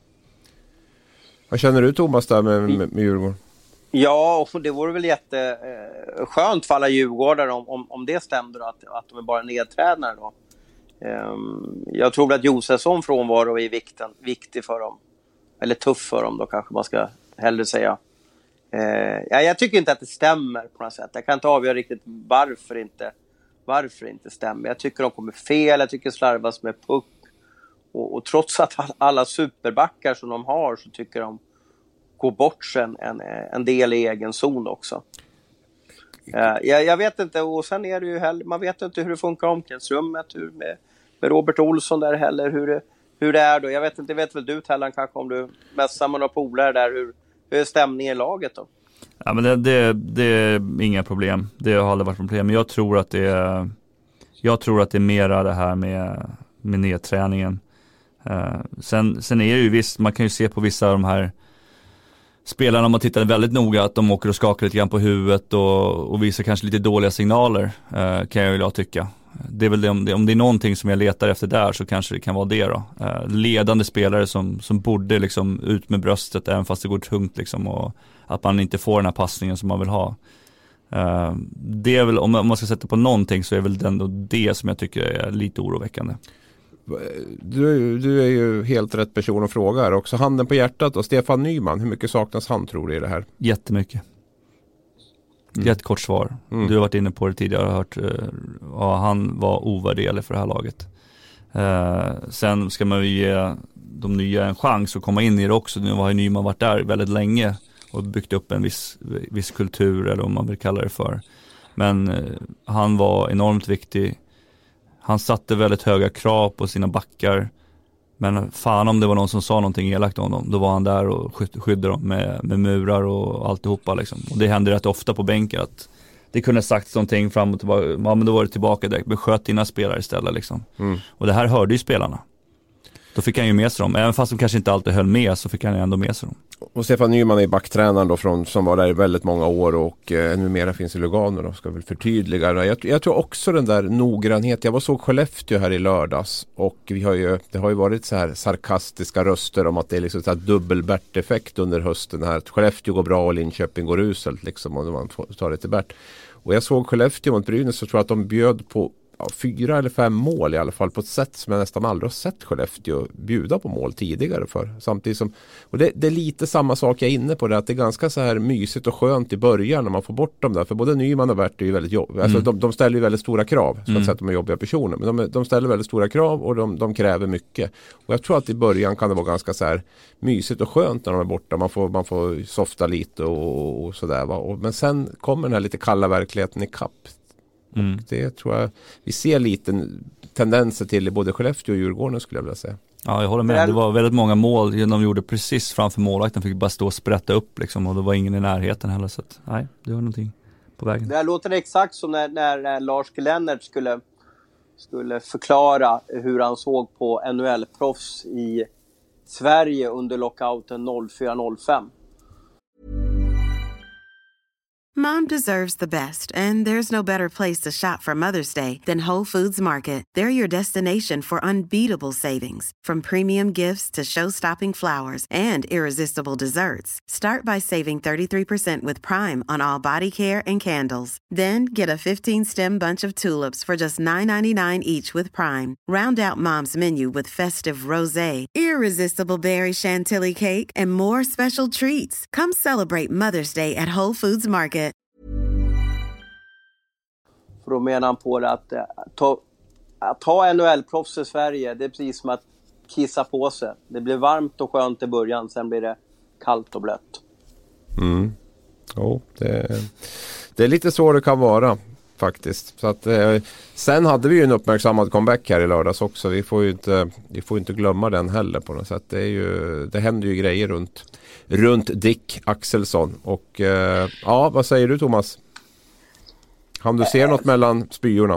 Speaker 1: Vad känner du, Thomas, där med, med, med Djurgården?
Speaker 2: Ja, och det vore väl jätteskönt för alla djurgårdare om, om, om det stämde då, att, att de är bara nedtränare då. Um, jag tror att Josefsson frånvaro är vikten, viktig för dem. Eller tuff för dem då, kanske man ska hellre säga. Uh, ja, jag tycker inte att det stämmer på något sätt. Jag kan inte avgöra riktigt varför inte, varför inte stämmer. Jag tycker de kommer fel, jag tycker slarvas med puck. Och, och trots att alla superbackar som de har så tycker de gå bort en, en, en del i egen zon också. Uh, jag, jag vet inte, och sen är det ju heller, man vet inte hur det funkar omklädningsrummet, hur med, med Robert Olsson där heller, hur det, hur det är då. Jag vet inte, vet väl du Tellan kanske om du mässar med några polare där, hur, hur är stämningen i laget då?
Speaker 3: Ja, men det, det, det är inga problem. Det har aldrig varit problem. Men jag tror att det är, jag tror att det är mera det här med, med nedträningen. Uh, sen, sen är det ju visst, man kan ju se på vissa av de här spelarna, om man tittar väldigt noga, att de åker och skakar lite grann på huvudet och, och visar kanske lite dåliga signaler, uh, kan jag ju tycka. Det är väl det, om, det, om det är någonting som jag letar efter där, så kanske det kan vara det då. Uh, ledande spelare som, som borde liksom ut med bröstet även fast det går tungt liksom, och att man inte får den här passningen som man vill ha. Uh, det är väl, om man ska sätta på någonting, så är väl det ändå det som jag tycker är lite oroväckande.
Speaker 1: Du, du är ju helt rätt person att fråga här också. Handen på hjärtat och Stefan Nyman, hur mycket saknas han, tror du, i det här?
Speaker 3: Jättemycket. Mm. Jättekort svar. Mm. Du har varit inne på det tidigare och hört, ja, han var ovärderlig för det här laget. Uh, sen ska man ju ge de nya en chans att komma in i det också. Nu har ju Nyman varit där väldigt länge och byggt upp en viss, viss kultur, eller vad man vill kalla det för. Men uh, han var enormt viktig. Han satte väldigt höga krav på sina backar. Men fan, om det var någon som sa någonting elakt om dem, då var han där och skyddade dem med, med murar och alltihopa liksom. Och det händer rätt ofta på bänken att det kunde sagt någonting fram och tillbaka. Ja, men då var det tillbaka direkt. Besköt dina spelare istället liksom. Mm. Och det här hörde ju spelarna. Då fick han ju med sig dem. Även fast de kanske inte alltid höll med, så fick han ju ändå med sig dem. Och
Speaker 1: Stefan Nyman är backtränaren då, från, som var där i väldigt många år och eh, numera finns i Lugano då, ska väl förtydliga. Jag, jag tror också den där noggrannhet. Jag var så Skellefteå här i lördags och vi har ju, det har ju varit så här sarkastiska röster om att det är liksom så här dubbel-Bert-effekt under hösten här. Att Skellefteå går bra och Linköping går uselt liksom, och man tar det till Bert. Och jag såg Skellefteå mot Brynäs, så tror jag att de bjöd på ja, fyra eller fem mål i alla fall på ett sätt som jag nästan aldrig har sett Skellefteå bjuda på mål tidigare för. Samtidigt som, och det, det är lite samma sak jag är inne på det, att det är ganska så här mysigt och skönt i början när man får bort dem där, för både Nyman och Bert är ju väldigt jobbiga. Alltså mm. de, de ställer ju väldigt stora krav, så att mm. säga att de är jobbiga personer, men de, de ställer väldigt stora krav och de, de kräver mycket. Och jag tror att i början kan det vara ganska så här mysigt och skönt när de är borta, man får, man får softa lite och, och sådär va. Och, men sen kommer den här lite kalla verkligheten i kapp. Mm. Och det tror jag vi ser lite tendenser till i både Skellefteå och Djurgården, skulle jag vilja säga.
Speaker 3: Ja, jag håller med. Det var väldigt många mål de gjorde precis framför målvakten, fick bara stå och sprätta upp liksom, och det var ingen i närheten heller, så att, nej, det var någonting på vägen.
Speaker 2: Det här låter exakt som när, när Lars Lennart skulle, skulle förklara hur han såg på N H L-proffs i Sverige under lockouten noll fyra noll fem.
Speaker 4: Mom deserves the best, and there's no better place to shop for Mother's Day than Whole Foods Market. They're your destination for unbeatable savings, from premium gifts to show-stopping flowers and irresistible desserts. Start by saving thirty-three percent with Prime on all body care and candles. Then get a fifteen-stem bunch of tulips for just nine ninety-nine each with Prime. Round out Mom's menu with festive rosé, irresistible berry chantilly cake, and more special treats. Come celebrate Mother's Day at Whole Foods Market.
Speaker 2: För då menar han på det att, att ta, att ta N H L-proffs i Sverige, det är precis som att kissa på sig. Det blir varmt och skönt i början, sen blir det kallt och blött.
Speaker 1: Mm. Jo, det, det är lite så det kan vara faktiskt. Så att, eh, sen hade vi ju en uppmärksammad comeback här i lördags också. Vi får ju inte, vi får inte glömma den heller på något sätt. Det, är ju, det händer ju grejer runt, runt Dick Axelsson. Och eh, ja, vad säger du, Thomas? Kan du se något mellan spyorna?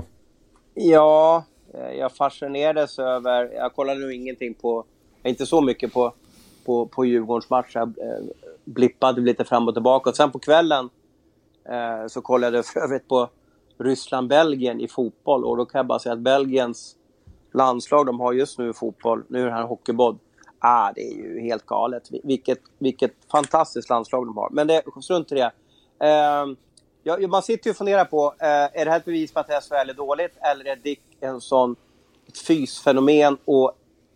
Speaker 2: Ja, jag fascinerades över, jag kollade nu ingenting på, inte så mycket på, på, på Djurgårdens match. Jag blippade lite fram och tillbaka. Och sen på kvällen eh, så kollade jag för övrigt på Ryssland-Belgien i fotboll. Och då kan jag bara säga att Belgiens landslag de har just nu i fotboll, nu är det här hockeyboll. Ah, det är ju helt galet. Vilket, vilket fantastiskt landslag de har. Men det, strunt i det. Eh, Ja, man sitter ju och funderar på, eh, är det här ett bevis på att S H L är dåligt, eller är Dick en sån ett fysfenomen och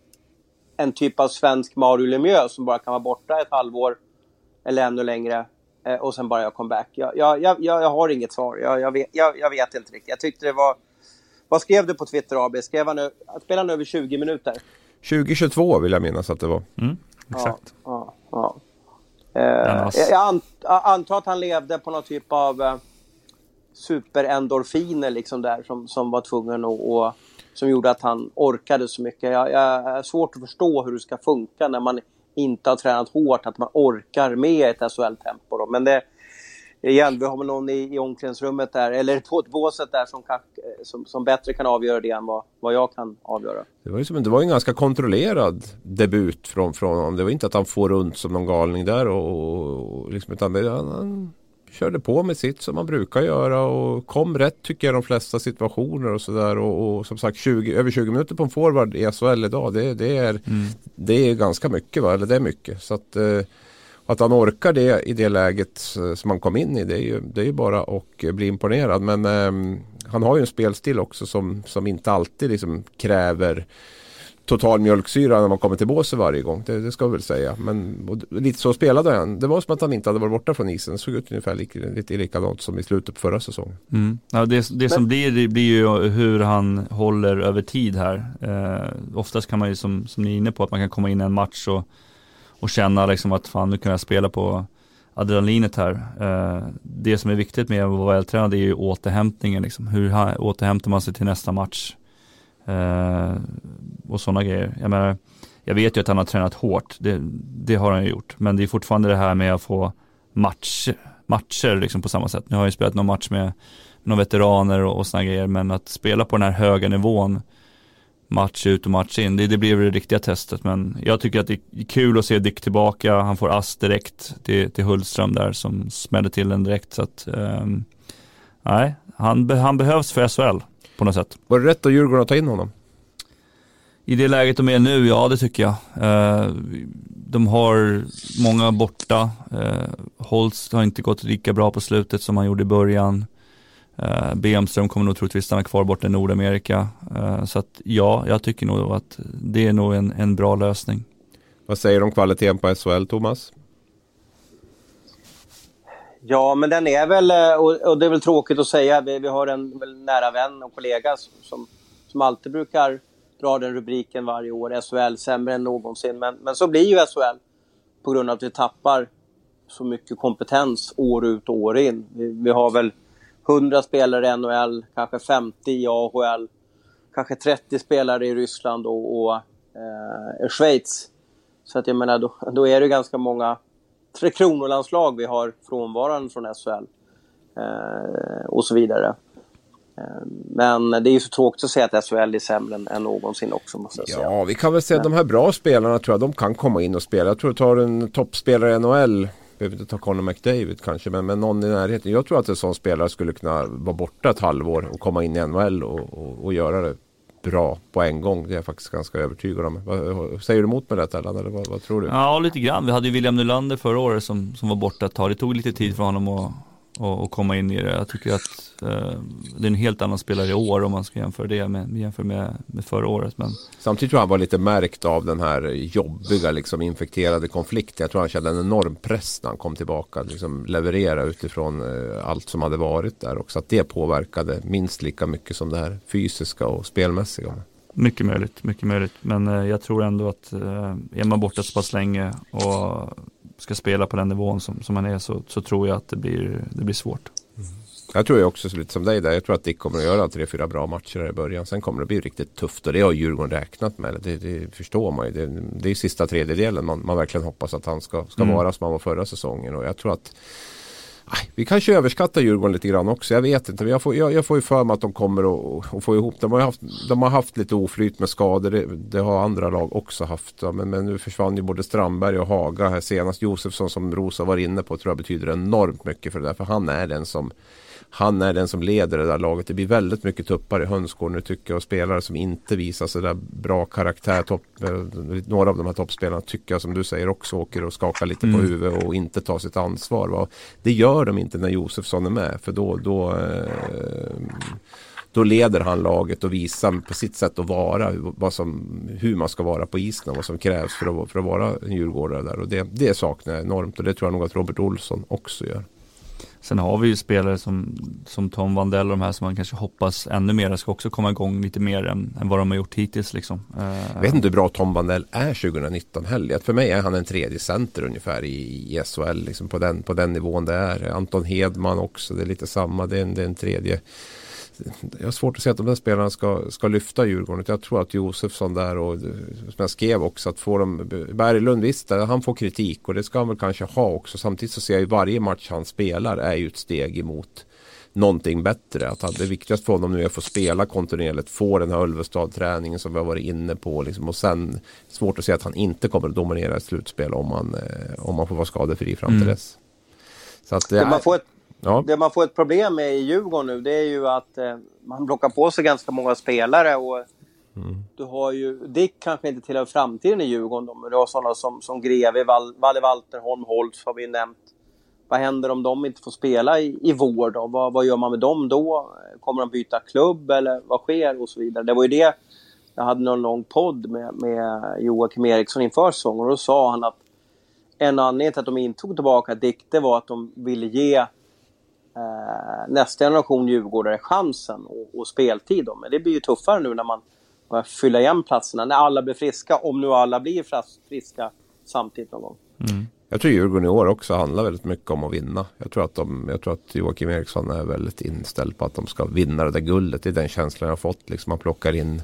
Speaker 2: en typ av svensk Mario Lemieux som bara kan vara borta ett halvår eller ännu längre eh, och sen bara jag comeback. Jag, jag, jag, jag har inget svar, jag, jag, vet, jag, jag vet inte riktigt. Jag tyckte det var, vad skrev du på Twitter, A B? Skrev han nu, att spela nu över tjugo minuter?
Speaker 1: tjugo tjugotvå vill jag minnas att det var.
Speaker 3: Mm, exakt.
Speaker 2: Ja, ja, ja. Uh, jag, jag ant, antar att han levde på någon typ av uh, superendorfiner liksom där som, som var tvungen att, och, som gjorde att han orkade så mycket. Jag, jag är svårt att förstå hur det ska funka när man inte har tränat hårt, att man orkar med ett S H L-tempo då. Men det, igen, vi har väl någon i, i omklädningsrummet där, eller på ett båset där som, kan, som, som bättre kan avgöra det än vad, vad jag kan avgöra.
Speaker 1: Det var ju som, det var en ganska kontrollerad debut från, från honom. Det var inte att han får runt som någon galning där och, och liksom, utan det, han, han körde på med sitt som man brukar göra och kom rätt tycker jag de flesta situationer och sådär och, och som sagt tjugo, över tjugo minuter på en forward i S H L idag, det, det, är, mm. det är ganska mycket va, eller det är mycket så att eh, att han orkar det i det läget som han kom in i, det är ju, det är ju bara att bli imponerad. Men eh, han har ju en spelstil också som, som inte alltid liksom kräver total mjölksyra när man kommer till båset varje gång. Det, det ska jag väl säga. Men lite så spelade han. Det var som att han inte hade varit borta från isen. Det såg ut ungefär lika, lite likadant som i slutet på förra säsongen.
Speaker 3: Mm. Ja, det det som blir, det blir ju hur han håller över tid här. Eh, oftast kan man ju, som, som ni är inne på, att man kan komma in i en match och och känna liksom att fan, nu kan jag spela på adrenalinet här. Eh, det som är viktigt med att vara vältränad är ju återhämtningen. Liksom. Hur ha, återhämtar man sig till nästa match? Eh, och sådana grejer. Jag menar, jag vet ju att han har tränat hårt. Det, det har han ju gjort. Men det är fortfarande det här med att få match, matcher liksom på samma sätt. Nu har jag ju spelat någon match med några veteraner och, och sådana grejer. Men att spela på den här höga nivån match ut och match in, det, det blir det riktiga testet, men jag tycker att det är kul att se Dick tillbaka. Han får ass direkt till, till Hultström där som smällde till den direkt, så att um, nej, han, han behövs för S H L på något sätt.
Speaker 1: Var det rätt att Djurgården att ta in honom?
Speaker 3: I det läget de är nu, ja det tycker jag. Uh, de har många borta. Uh, Holst har inte gått lika bra på slutet som han gjorde i början. Uh, Bemström kommer nog troligtvis stanna kvar borta i Nordamerika. Uh, så att ja, jag tycker nog att det är nog en, en bra lösning.
Speaker 1: Vad säger du om kvaliteten på S H L, Thomas?
Speaker 2: Ja, men den är väl, och det är väl tråkigt att säga, vi, vi har en väl nära vän och kollega som, som alltid brukar dra den rubriken varje år, S H L sämre än någonsin. Men, men så blir ju S H L på grund av att vi tappar så mycket kompetens år ut och år in. Vi, vi har väl hundra spelare i N H L, kanske femtio i A H L, kanske trettio spelare i Ryssland och, och eh, Schweiz. Så att jag menar, då, då är det ganska många Tre Kronor-landslag vi har frånvarande från S H L eh, och så vidare. Eh, men det är ju så tråkigt att säga att S H L är sämre än, än någonsin också, måste jag säga.
Speaker 1: Ja, vi kan väl säga att de här bra spelarna tror jag, de kan komma in och spela. Jag tror att tar en toppspelare i N H L, behöver inte ta Connor McDavid kanske, men, men någon i närheten. Jag tror att en sån spelare skulle kunna vara borta ett halvår och komma in i N H L och, och, och göra det bra på en gång. Det är jag faktiskt ganska övertygad om. Vad, säger du emot med detta, eller vad, vad tror du?
Speaker 3: Ja, lite grann. Vi hade ju William Nylander förra året som, som var borta ett tag. Det tog lite tid för honom att, att, att komma in i det. Jag tycker att eh, det är en helt annan spelare i år om man ska jämföra det med, jämföra med, med förra året. Men...
Speaker 1: Samtidigt tror jag han var lite märkt av den här jobbiga, liksom, infekterade konflikten. Jag tror han kände en enorm press när han kom tillbaka. Liksom leverera utifrån eh, allt som hade varit där också. Att det påverkade minst lika mycket som det här fysiska och spelmässiga.
Speaker 3: Mycket möjligt, mycket möjligt. Men eh, jag tror ändå att eh, är man borta så pass länge och ska spela på den nivån som, som man är, så, så tror jag att det blir, det blir svårt.
Speaker 1: Mm. Jag tror ju också lite som dig där. Jag tror att Dick kommer att göra tre, fyra bra matcher i början. Sen kommer det bli riktigt tufft, och det har Djurgården räknat med. Det, det förstår man ju. Det, det är sista tredjedelen man, man verkligen hoppas att han ska, ska mm. vara som han var förra säsongen. Och jag tror att nej, vi kanske överskattar Djurgården lite grann också. Jag vet inte. Jag får, jag, jag får ju för mig att de kommer att, att få ihop. De har haft, de har haft lite oflyt med skador. Det, det har andra lag också haft. Ja, men, men nu försvann ju både Strandberg och Haga här senast. Josefsson, som Rosa var inne på, tror jag betyder enormt mycket för det där. För han är den som Han är den som leder det där laget. Det blir väldigt mycket tuppar i hönsgården nu, tycker jag. Och spelare som inte visar så där bra karaktär. Topp, några av de här toppspelarna tycker jag, som du säger, också åker och skakar lite mm. på huvudet och inte tar sitt ansvar. Va? Det gör de inte när Josefsson är med. För då, då, eh, då leder han laget och visar på sitt sätt att vara. Vad som, hur man ska vara på isen och vad som krävs för att, för att vara en djurgårdare där. Och det, det saknar jag enormt. Och det tror jag nog att Robert Olsson också gör.
Speaker 3: Sen har vi ju spelare som, som Tom Wandell och de här som man kanske hoppas ännu mer ska också komma igång lite mer än, än vad de har gjort hittills. Liksom.
Speaker 1: Jag vet inte hur bra Tom Wandell är tjugonitton heller. För mig är han en tredje center ungefär i, i S H L. Liksom på, den, på den nivån det är. Anton Hedman också, det är lite samma. Det är en, det är en tredje. Jag har svårt att se att de där spelarna ska, ska lyfta Djurgården. Jag tror att Josefsson där, och som jag skrev också, att få dem, Berglund visst, han får kritik och det ska han väl kanske ha också. Samtidigt så ser jag ju varje match han spelar är ju ett steg emot någonting bättre. Att det viktigaste för honom nu är att få spela kontinuerligt, få den här Ulvestad-träningen som vi har varit inne på liksom, och sen svårt att se att han inte kommer att dominera ett slutspel om man, om man får vara skadefri fram till mm. dess. Så att det är...
Speaker 2: man får ett
Speaker 1: Ja.
Speaker 2: Det man får ett problem med i Djurgården nu, det är ju att eh, man blockar på sig ganska många spelare, och mm. du har ju, Dick kanske inte tillhör framtiden i Djurgården, men du har sådana som, som Greve, Val, Valle Walterholm, Holtz har vi nämnt. Vad händer om de inte får spela i, i vår då? Vad, vad gör man med dem då? Kommer de byta klubb eller vad sker och så vidare? Det var ju det, jag hade någon lång podd med, med Joakim Eriksson inför säsongen, och då sa han att en anledning till att de inte tog tillbaka Dick, det var att de ville ge Uh, nästa generation djurgårdare chansen och, och speltid då. Men det blir ju tuffare nu när man börjar fylla igen platserna, när alla blir friska, om nu alla blir friska samtidigt någon gång.
Speaker 1: Mm. Jag tror Djurgården i år också handlar väldigt mycket om att vinna. Jag tror att, de, jag tror att Joakim Eriksson är väldigt inställd på att de ska vinna det där guldet. Det är den känslan jag har fått. Liksom man plockar in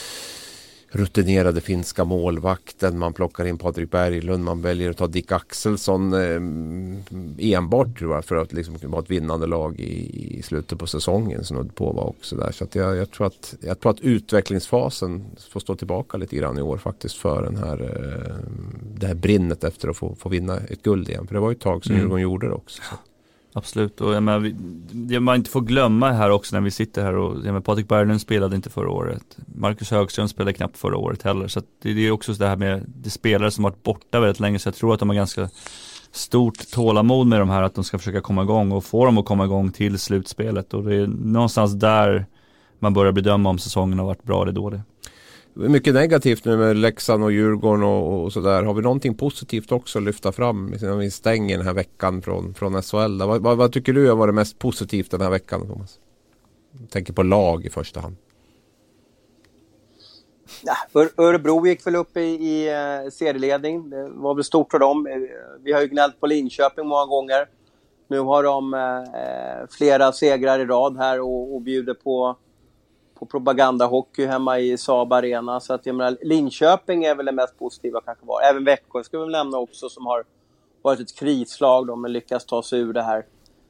Speaker 1: rutinerade finska målvakten, man plockar in Patrik Berglund, man väljer att ta Dick Axelsson eh, enbart tror jag, för att liksom vara ett vinnande lag i, i slutet på säsongen som på var också där. Så att jag, jag, tror att, jag tror att utvecklingsfasen får stå tillbaka lite grann i år faktiskt för den här, eh, det här brinnet efter att få, få vinna ett guld igen. För det var ju ett tag som mm. Djurgården gjorde det också. Så.
Speaker 3: Absolut, och jag menar, vi, det man inte får glömma här också när vi sitter här, och jag menar, Patrik Berglund spelade inte förra året, Marcus Högström spelade knappt förra året heller, så att det, det är också så det här med de spelare som varit borta väldigt länge, så jag tror att de har ganska stort tålamod med de här, att de ska försöka komma igång och få dem att komma igång till slutspelet. Och det är någonstans där man börjar bedöma om säsongen har varit bra eller dålig.
Speaker 1: Mycket negativt nu med Leksand och Djurgården och, och sådär. Har vi någonting positivt också att lyfta fram när vi stänger den här veckan från, från S H L? Vad, vad, vad tycker du har varit mest positivt den här veckan, Thomas? Jag tänker på lag i första hand.
Speaker 2: Ja, Örebro gick väl upp i, i uh, serieledning. Det var väl stort för dem. Vi har ju gnällt på Linköping många gånger. Nu har de uh, flera segrar i rad här och, och bjuder på, på propagandahockey hemma i Saab Arena. Så att jag menar, Linköping är väl det mest positiva kanske var. Även Växjö ska vi nämna också, som har varit ett krislag då, men lyckas ta sig ur det här.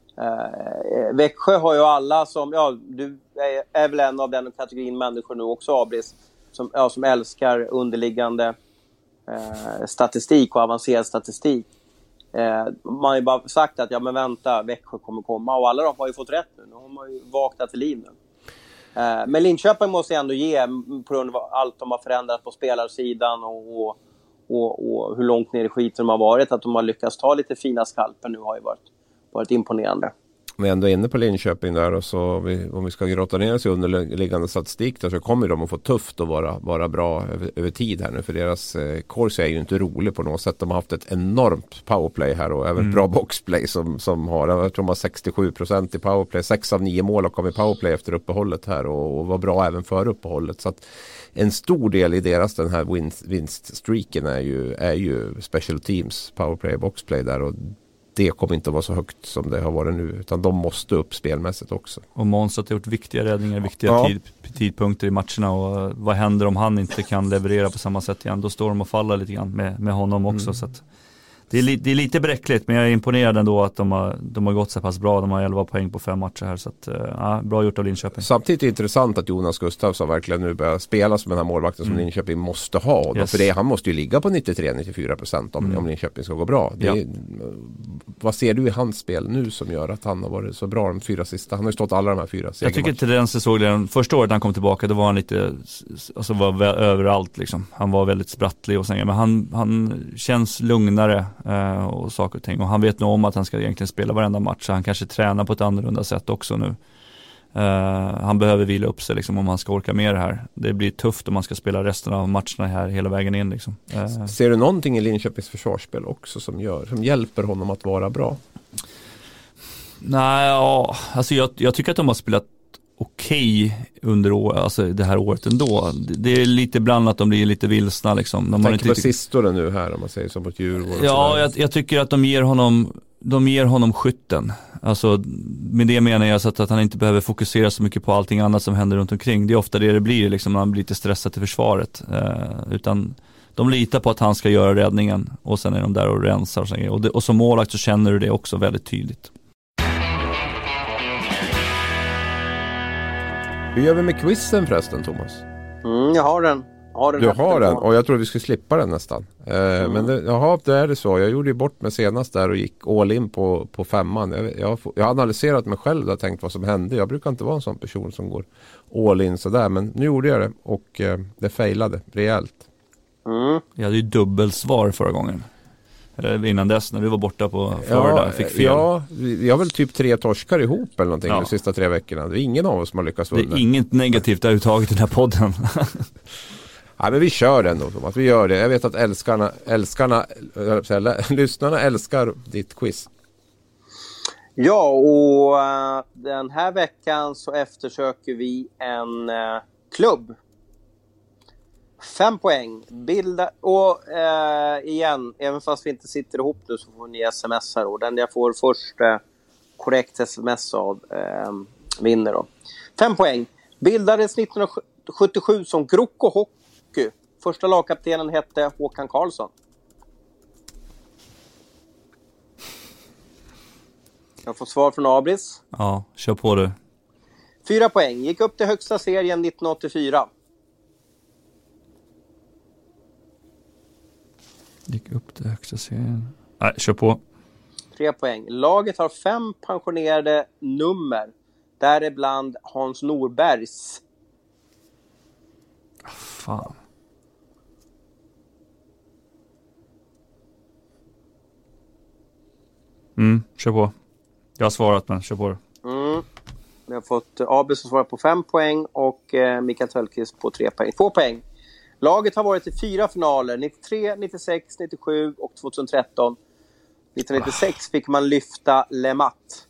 Speaker 2: Uh, Växjö har ju alla som, ja, du är, är väl en av den kategorin människor nu också, Abris. Som, ja, som älskar underliggande eh, statistik och avancerad statistik. Eh, man har ju bara sagt att ja men vänta, Växjö kommer komma, och alla de har ju fått rätt nu. Nu har man ju vaknat till liv nu. Eh, men Linköping måste jag ändå ge, på grund av allt de har förändrat på spelarsidan och, och, och, och hur långt ner i skiten de har varit, att de har lyckats ta lite fina skalper nu har ju varit, varit imponerande.
Speaker 1: Vi är ändå inne på Linköping där, och så vi, om vi ska grotta ner oss i underliggande statistik där, så kommer de att få tufft att vara, vara bra över, över tid här nu, för deras eh, course är ju inte rolig på något sätt. De har haft ett enormt powerplay här och även mm. bra boxplay som, som har, jag tror de har sextiosju procent i powerplay, sex av nio mål har kommit i powerplay efter uppehållet här, och, och var bra även före uppehållet. Så att en stor del i deras den här vinst, vinststreaken är ju, är ju special teams, powerplay och boxplay där, och det kommer inte att vara så högt som det har varit nu, utan de måste upp spelmässigt också.
Speaker 3: Och Måns har gjort viktiga räddningar, viktiga
Speaker 1: ja.
Speaker 3: tid, tidpunkter i matcherna, och vad händer om han inte kan leverera på samma sätt igen? Då står de och faller lite grann med, med honom också. Mm. Så att det, är li, det är lite bräckligt, men jag är imponerad ändå att de har, de har gått så pass bra. De har elva poäng på fem matcher här, så att, ja, bra gjort av Linköping.
Speaker 1: Samtidigt är det intressant att Jonas Gustafsson verkligen nu börjar spela som den här målvakten som mm. Linköping måste ha. Då, yes. För det, han måste ju ligga på nittiotre till nittiofyra procent om, mm. om Linköping ska gå bra. Det
Speaker 3: ja.
Speaker 1: är, vad ser du i hans spel nu som gör att han har varit så bra de fyra sista? Han har ju stått alla de här fyra.
Speaker 3: Jag tycker inte den såg den första året han kom tillbaka, då var han lite, alltså var överallt liksom. Han var väldigt sprattlig och sen, men han, han känns lugnare eh, och saker och ting. Och han vet nog om att han ska egentligen spela varenda match, så han kanske tränar på ett annorlunda sätt också nu. Uh, han behöver vila upp sig liksom, om han ska orka med det här. Det blir tufft om man ska spela resten av matcherna här hela vägen in liksom. Uh.
Speaker 1: Ser du någonting i Linköpings försvarsspel också som gör, som hjälper honom att vara bra?
Speaker 3: Nej, ja, alltså jag, jag tycker att de har spelat okej okay under år, alltså det här året ändå. Det, det är lite bland att de blir lite vilsna liksom.
Speaker 1: De tänker på riktigt... sistone nu här, om man säger som mot Djurgården.
Speaker 3: Ja, jag, jag tycker att de ger honom de ger honom skytten. Alltså med det menar jag så att, att han inte behöver fokusera så mycket på allting annat som händer runt omkring. Det är ofta det det blir liksom, när han blir lite stressad till försvaret. Eh, utan de litar på att han ska göra räddningen, och sen är de där och rensar och, så, och, det, och som målvakt så känner du det också väldigt tydligt.
Speaker 1: Hur gör vi med quizen förresten, Thomas?
Speaker 2: Mm, jag har den. Jag har den
Speaker 1: du har den, och jag tror vi skulle slippa den nästan. Eh, mm. Men det, jaha, det är det så. Jag gjorde ju bort mig senast där och gick all in på, på femman. Jag, jag, jag har analyserat mig själv och tänkt vad som hände. Jag brukar inte vara en sån person som går all in sådär. Men nu gjorde jag det, och eh, det failade rejält.
Speaker 2: Mm.
Speaker 3: Jag hade ju dubbelsvar förra gången. Eller innan dess när du var borta på Florida,
Speaker 1: ja,
Speaker 3: fick fel.
Speaker 1: Ja, vi har väl typ tre torskar ihop eller någonting ja. de sista tre veckorna. Det är ingen av oss som har lyckats vinna.
Speaker 3: Det är inget negativt överhuvudtaget i den här podden.
Speaker 1: Ja, men vi kör den då, Thomas. Vi gör det. Jag vet att älskarna, älskarna eller, lyssnarna älskar ditt quiz.
Speaker 2: Ja, och uh, den här veckan så eftersöker vi en uh, klubb. Fem poäng. Bilda, och uh, igen, även fast vi inte sitter ihop nu så får ni smsar då. Den jag får först uh, korrekt sms av uh, vinner då. Fem poäng. Bildades nittonhundrasjuttiosju som Grocco Hockey. Första lagkaptenen hette Håkan Karlsson. Jag får svar från Abris.
Speaker 3: Ja, kör på du.
Speaker 2: Fyra poäng. Gick upp till högsta serien nittonhundraåttiofyra.
Speaker 3: Gick upp till högsta serien. Nej, kör på.
Speaker 2: Tre poäng. Laget har fem pensionerade nummer. Däribland Hans Norbergs.
Speaker 3: Fan. Mm, kör på. Jag har svarat, men kör på det.
Speaker 2: Mm. Vi har fått Abel som svarar på fem poäng och eh, Mikael Tölkvist på tre poäng. Två poäng. Laget har varit i fyra finaler. nittiotre, nittiosex, nittiosju och tjugohundratretton. nittonhundranittiosex fick man lyfta Le Mat.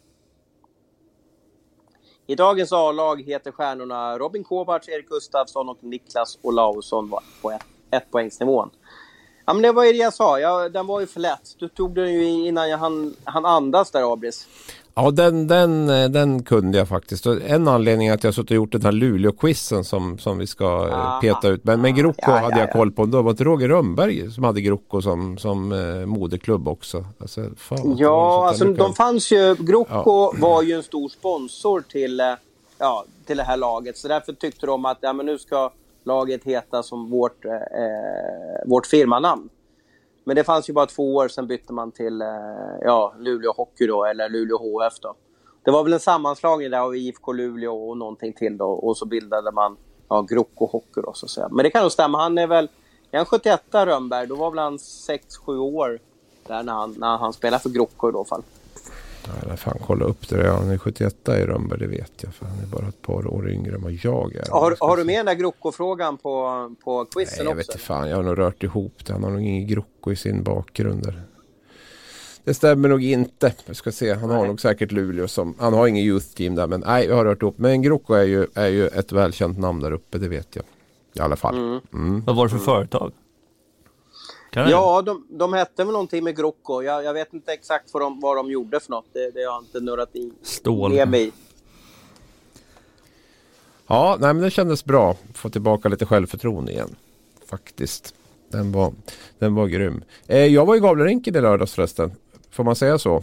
Speaker 2: I dagens A-lag heter stjärnorna Robin Kovacs, Erik Gustafsson och Niklas Olausson på ett, ett poängsnivån. Ja, men det var ju det jag sa. Ja, den var ju för lätt. Du tog den ju innan jag hann, hann andas där, Abris.
Speaker 1: Ja, den, den, den kunde jag faktiskt. En anledning är att jag suttit och gjort den här Luleå-quizen som, som vi ska Aha. peta ut. Men, men Grocco ja, ja, hade jag ja. koll på. Då var det Roger Rönnberg som hade Grocco som, som eh, moderklubb också. Alltså, fan,
Speaker 2: ja, alltså de fanns ju... Grocco ja. var ju en stor sponsor till, ja, till det här laget. Så därför tyckte de att ja, men nu ska laget heta som vårt, eh, vårt firmanamn. Men det fanns ju bara två år, sen bytte man till ja, Luleå Hockey då, eller Luleå H F då. Det var väl en sammanslagning där av I F K Luleå och någonting till då. Och så bildade man ja, Grocco Hockey då, så att säga. Men det kan nog stämma, han är väl, är han sjuttioett Rönnberg, då var väl han sex sju år där när han, när han spelade för Grocco i då fall.
Speaker 1: Ja, fan, kolla upp det. Han är sjuttioett i Rönnberg, det vet jag. För han är bara ett par år yngre än vad jag är.
Speaker 2: Har, har du med den där Grocco-frågan på, på quizen också?
Speaker 1: Nej, jag vet inte fan. Jag har nog rört ihop det. Han har nog ingen Grocco i sin bakgrund där. Det stämmer nog inte. Jag ska se. Han har nej. nog säkert Luleå som... Han har ingen youth team där, men nej, jag har rört ihop. Men Grocco är ju, är ju ett välkänt namn där uppe, det vet jag. I alla fall. Mm.
Speaker 3: Mm. Vad var det för företag?
Speaker 2: Ja, de, de hette väl någonting med Grocco. Jag, jag vet inte exakt vad de, vad de gjorde för något. Det, det har jag inte nördat i.
Speaker 3: Stål.
Speaker 2: Med mig.
Speaker 1: Ja, nej, men det kändes bra. Få tillbaka lite självförtroende igen. Faktiskt. Den var, den var grym. Eh, jag var i Gavlerinken i lördags förresten. Får man säga så?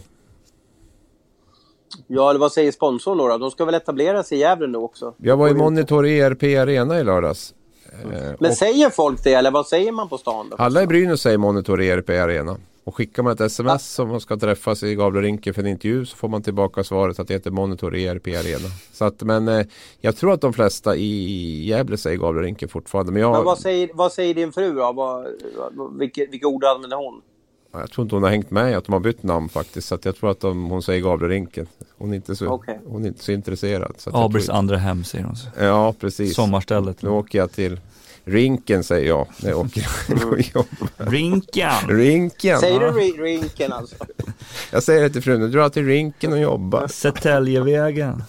Speaker 2: Ja, eller vad säger sponsorn då? De ska väl etablera sig i Gävle nu också?
Speaker 1: Jag var i Monitor E R P Arena i lördags.
Speaker 2: Mm. Men och säger folk det, eller vad säger man på stan då?
Speaker 1: Alla i Brynäs säger Monitor E R P Arena. Och skickar man ett sms ah. som man ska träffas i Gavlerinken för en intervju, så får man tillbaka svaret att det heter Monitor E R P Arena. Så att, men eh, jag tror att de flesta i Gävle säger Gavlerinken fortfarande. Men, jag...
Speaker 2: men vad, säger, vad säger din fru då? Vad, vilka, vilka ord använder hon?
Speaker 1: Jag tror inte hon har hängt med att de har bytt namn faktiskt. Så att jag tror att de, hon säger Gavlerinken. Hon är inte så, okay. hon är inte så intresserad. Så
Speaker 3: Abris
Speaker 1: tror...
Speaker 3: andra hem säger hon så.
Speaker 1: Ja, precis.
Speaker 3: Sommarstället.
Speaker 1: Nu åker jag till Rinken, säger jag. När jag åker
Speaker 3: och Rinken.
Speaker 1: Rinken.
Speaker 2: Säger du ri- Rinken alltså?
Speaker 1: Jag säger det till frun. Du drar till Rinken och jobbar.
Speaker 3: Södertäljevägen.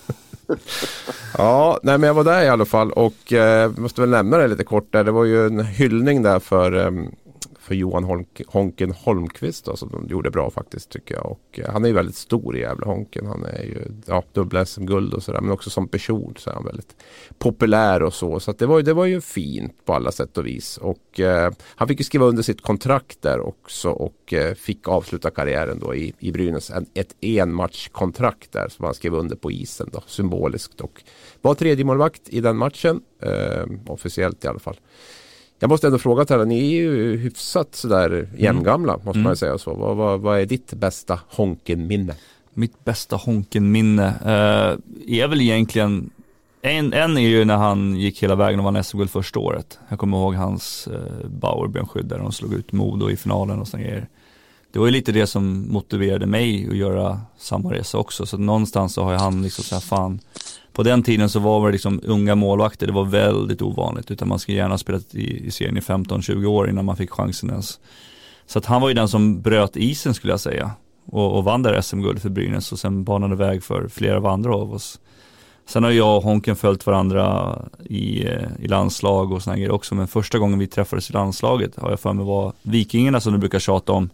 Speaker 1: Ja, nej, men jag var där i alla fall. Och eh, måste väl nämna det lite kort där. Det var ju en hyllning där för... Eh, för Johan Holk, Honken Holmqvist då, som de gjorde bra faktiskt tycker jag. Och eh, han är ju väldigt stor i Gävle, Honken. Han är ju ja, dubbla S M-guld och sådär. Men också som person så är han väldigt populär och så. Så att det, var, det var ju fint på alla sätt och vis. Och eh, han fick ju skriva under sitt kontrakt där också. Och eh, fick avsluta karriären då i, i Brynäs. En, ett enmatchkontrakt där som han skrev under på isen då, symboliskt. Och var tredje målvakt i den matchen. Eh, officiellt i alla fall. Jag måste ändå fråga till er, ni är ju hyfsat sådär jämngamla, mm. måste man säga så. Vad, vad, vad är ditt bästa Honken-minne?
Speaker 3: Mitt bästa Honken-minne uh, är väl egentligen, en, en är ju när han gick hela vägen och vann S M-guld första året. Jag kommer ihåg hans uh, Bauer-benskydd där de slog ut Modo i finalen och sådär grejer. Det var ju lite det som motiverade mig att göra samma resa också. Så någonstans så har jag han liksom så här, fan... På den tiden så var det liksom unga målvakter, det var väldigt ovanligt. Utan man ska gärna spela i, i serien i femton tjugo år innan man fick chansen ens. Så att han var ju den som bröt isen skulle jag säga. Och, och vann där S M-guld för Brynäs och sen banade väg för flera av andra av oss. Sen har jag och Honken följt varandra i, i landslag och såna grejer också. Men första gången vi träffades i landslaget har jag för mig var Vikingarna som du brukar tjata om.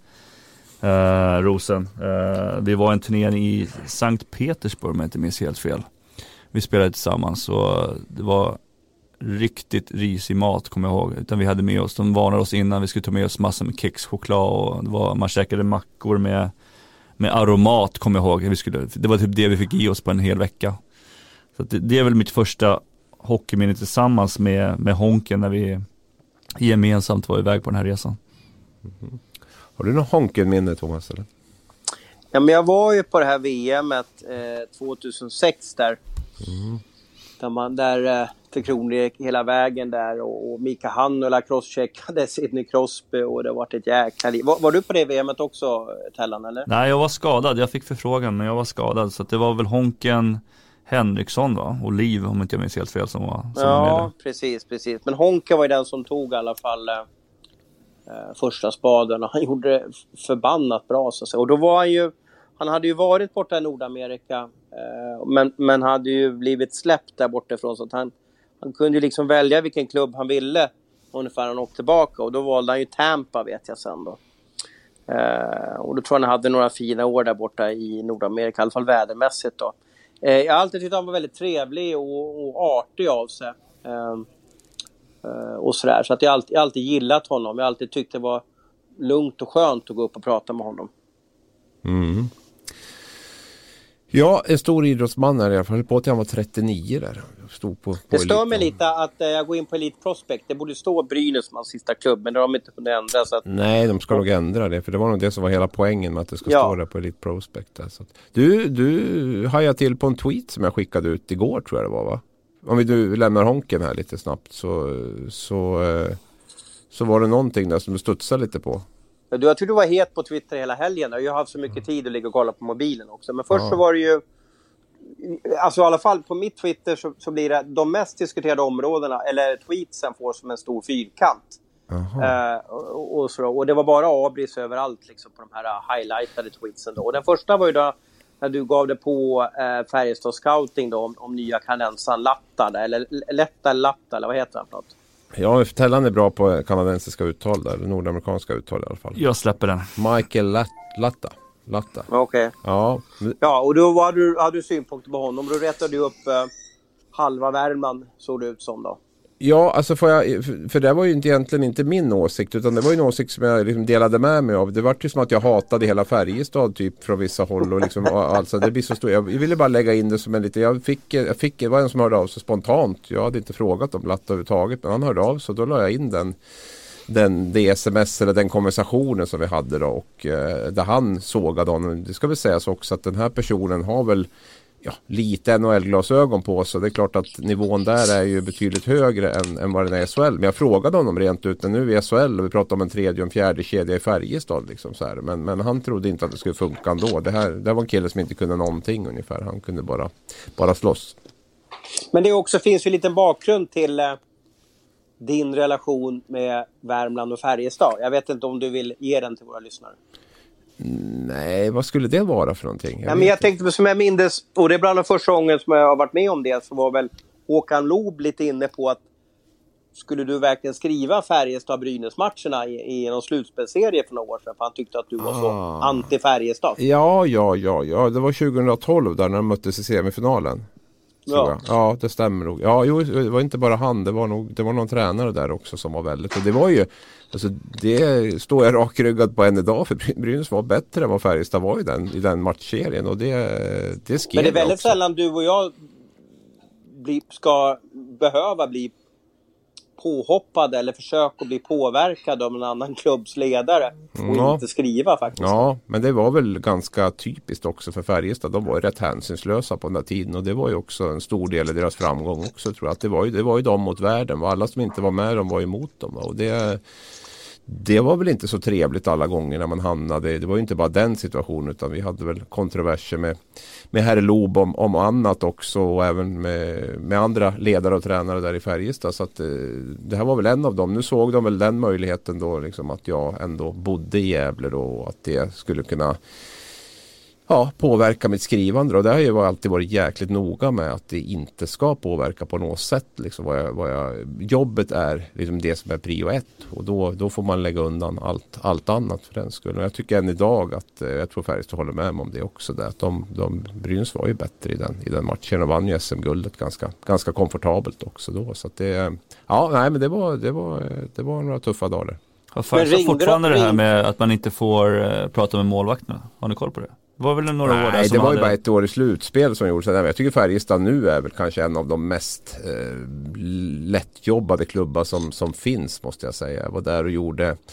Speaker 3: Uh, Rosen. Uh, vi var en turnering i Sankt Petersburg om jag inte minns helt fel. Vi spelade tillsammans och det var riktigt risig mat kommer jag ihåg. Utan vi hade med oss, de varnade oss innan vi skulle ta med oss massor med kex, choklad och det var, man käkade mackor med, med aromat kommer jag ihåg. Vi skulle, det var typ det vi fick i oss på en hel vecka. Så det, det är väl mitt första hockeyminne tillsammans med, med Honken när vi gemensamt var iväg på den här resan.
Speaker 1: Mm-hmm. Har du någon Honken-minne, Thomas? Eller?
Speaker 2: Ja, men jag var ju på det här V M:et eh, tjugohundrasex där.
Speaker 1: Mm.
Speaker 2: Där, man, där eh, Tre Kronor gick hela vägen där och, och Mika Hannula crosscheckade Sidney Crosby och det var ett jäkla liv. Var, var du på det V M:et också, Tellan, eller?
Speaker 3: Nej, jag var skadad. Jag fick förfrågan, men jag var skadad. Så att det var väl Honken Henriksson, va? Och Liv, om inte jag minns helt fel, som var som
Speaker 2: Ja,
Speaker 3: var
Speaker 2: precis, precis. Men Honken var ju den som tog i alla fall eh, första spaden och han gjorde det förbannat bra. Så att säga. Och då var han ju, han hade ju varit borta i Nordamerika eh, men, men hade ju blivit släppt där bortifrån, så att han, han kunde ju liksom välja vilken klubb han ville ungefär när han åkte tillbaka. Och då valde han ju Tampa, vet jag sen då. Eh, och då tror jag han hade några fina år där borta i Nordamerika, i alla fall vädermässigt då. Eh, jag har alltid tyckt att han var väldigt trevlig och, och artig av sig. Eh, eh, och sådär. Så att jag alltid, jag alltid gillat honom. Jag alltid tyckte det var lugnt och skönt att gå upp och prata med honom.
Speaker 1: Mm. Ja, en stor idrottsman är i alla fall. På att han var trettionio där. Stod på, på
Speaker 2: det stör
Speaker 1: eliten.
Speaker 2: mig lite att eh, jag går in på Elite Prospect. Det borde stå Brynäs som hans sista klubb, men det har de inte kunnat ändra. Så att...
Speaker 1: Nej, de ska nog ändra det. För det var nog det som var hela poängen med att det ska
Speaker 2: Ja.
Speaker 1: stå där på Elite Prospect. Där. Så att, du, du hajade till på en tweet som jag skickade ut igår, tror jag det var, va? Om vi nu lämnar Honken här lite snabbt så, så, eh, så var det någonting där som du studsade lite på.
Speaker 2: Du, jag tror du var het på Twitter hela helgen. Jag har haft så mycket tid att ligga och kolla på mobilen också. Men först
Speaker 1: Ja.
Speaker 2: så var det ju... Alltså i alla fall på mitt Twitter så, så blir det de mest diskuterade områdena, eller tweetsen får som en stor fyrkant. Eh, och, och, så, och det var bara abris överallt liksom, på de här uh, highlightade tweetsen då. Och den första var ju då när du gav det på uh, Färjestad Scouting då, om, om nya kanensan Latta, eller Lätta Latta, eller vad heter det för något?
Speaker 1: Ja, Tellan är bra på kanadensiska uttal där, eller nordamerikanska uttal i alla fall.
Speaker 3: Jag släpper den.
Speaker 1: Michael Lat- Latta. Latta.
Speaker 2: Okej. Okay.
Speaker 1: Ja.
Speaker 2: Ja, och då hade du, hade du synpunkter på honom. Då rättade du upp uh, halva Värmland, såg det ut som då.
Speaker 1: Ja, alltså får jag, för det var ju inte, egentligen inte min åsikt, utan det var ju en åsikt som jag liksom delade med mig av. Det var ju som att jag hatade hela Färjestad typ från vissa håll och liksom, alltså det blir så stort. Jag ville bara lägga in det som en lite, jag fick, jag fick, det var en som hörde av sig spontant. Jag hade inte frågat om Latta överhuvudtaget, men han hörde av så då la jag in den. Den, det sms eller den konversationen som vi hade då, och eh, där han sågade honom. Det ska väl sägas också att den här personen har väl ja, lite N H L-glasögon på, så det är klart att nivån där är ju betydligt högre än, än vad den är i S H L. Men jag frågade honom rent ut, nu är S H L och vi pratar om en tredje och en fjärde kedja i Färjestad liksom så här. Men, men han trodde inte att det skulle funka ändå. Det här, det var en kille som inte kunde någonting ungefär. Han kunde bara, bara slåss.
Speaker 2: Men det också finns ju en liten bakgrund till eh, din relation med Värmland och Färjestad. Jag vet inte om du vill ge den till våra lyssnare.
Speaker 1: Nej, vad skulle det vara för någonting? Jag,
Speaker 2: ja, men jag tänkte, som jag mindes, och det är bland de första gången som jag har varit med om det, så var väl Håkan Loob lite inne på att skulle du verkligen skriva Färjestad-Brynäs-matcherna i, i någon slutspelserie för några år sedan? För han tyckte att du var så
Speaker 1: ah.
Speaker 2: anti-Färjestad.
Speaker 1: Ja, ja, ja, ja. Det var tjugohundratolv där när de möttes i semifinalen. Ja. ja, det stämmer nog. Ja, jo, det var inte bara han, det var nog det var någon tränare där också som var väldigt. Och det var ju, alltså det står jag rakryggad på än idag, för Brynäs var bättre än vad Färjestad var i den, i den matchserien, och det, det skrev.
Speaker 2: Men det är väldigt
Speaker 1: också.
Speaker 2: sällan du och jag bli, ska behöva bli påhoppade eller försöka bli påverkad av en annan klubbs ledare och
Speaker 1: ja.
Speaker 2: inte skriva faktiskt.
Speaker 1: Ja, men det var väl ganska typiskt också för Färjestad. De var ju rätt hänsynslösa på den här tiden, och det var ju också en stor del av deras framgång också, tror jag. Att det var ju, det var ju de mot världen, och alla som inte var med de var emot dem. Och det, det var väl inte så trevligt alla gånger när man hamnade. Det var ju inte bara den situationen, utan vi hade väl kontroverser med, med herr Loob om, om annat också, och även med, med andra ledare och tränare där i Färjestad. Så att eh, det här var väl en av dem. Nu såg de väl den möjligheten då, liksom, att jag ändå bodde i Gävle då, och att det skulle kunna ja, påverka mitt skrivande. Och det har ju alltid varit jäkligt noga med att det inte ska påverka på något sätt. Liksom vad jag, vad jag, jobbet är liksom det som är prio ett, och då, då får man lägga undan allt, allt annat för den skull. Och jag tycker än idag att eh, jag tror Färjestad håller med mig om det också. Där, att de, de, Brynäs var ju bättre i den, i den matchen och vann ju S M-guldet ganska, ganska komfortabelt också då. Så att det, ja, nej, men det var, det var, det var några tuffa dagar.
Speaker 3: Har Färjestad fortfarande det här med att man inte får eh, prata med målvakterna? Har ni koll på det? Det var väl några
Speaker 1: Nej,
Speaker 3: år där som
Speaker 1: det var
Speaker 3: hade...
Speaker 1: ju bara ett år i slutspel som gjorde så. Jag tycker Färjestad nu är väl kanske en av de mest eh, lättjobbade klubbar som, som finns, måste jag säga. Jag var där och gjorde,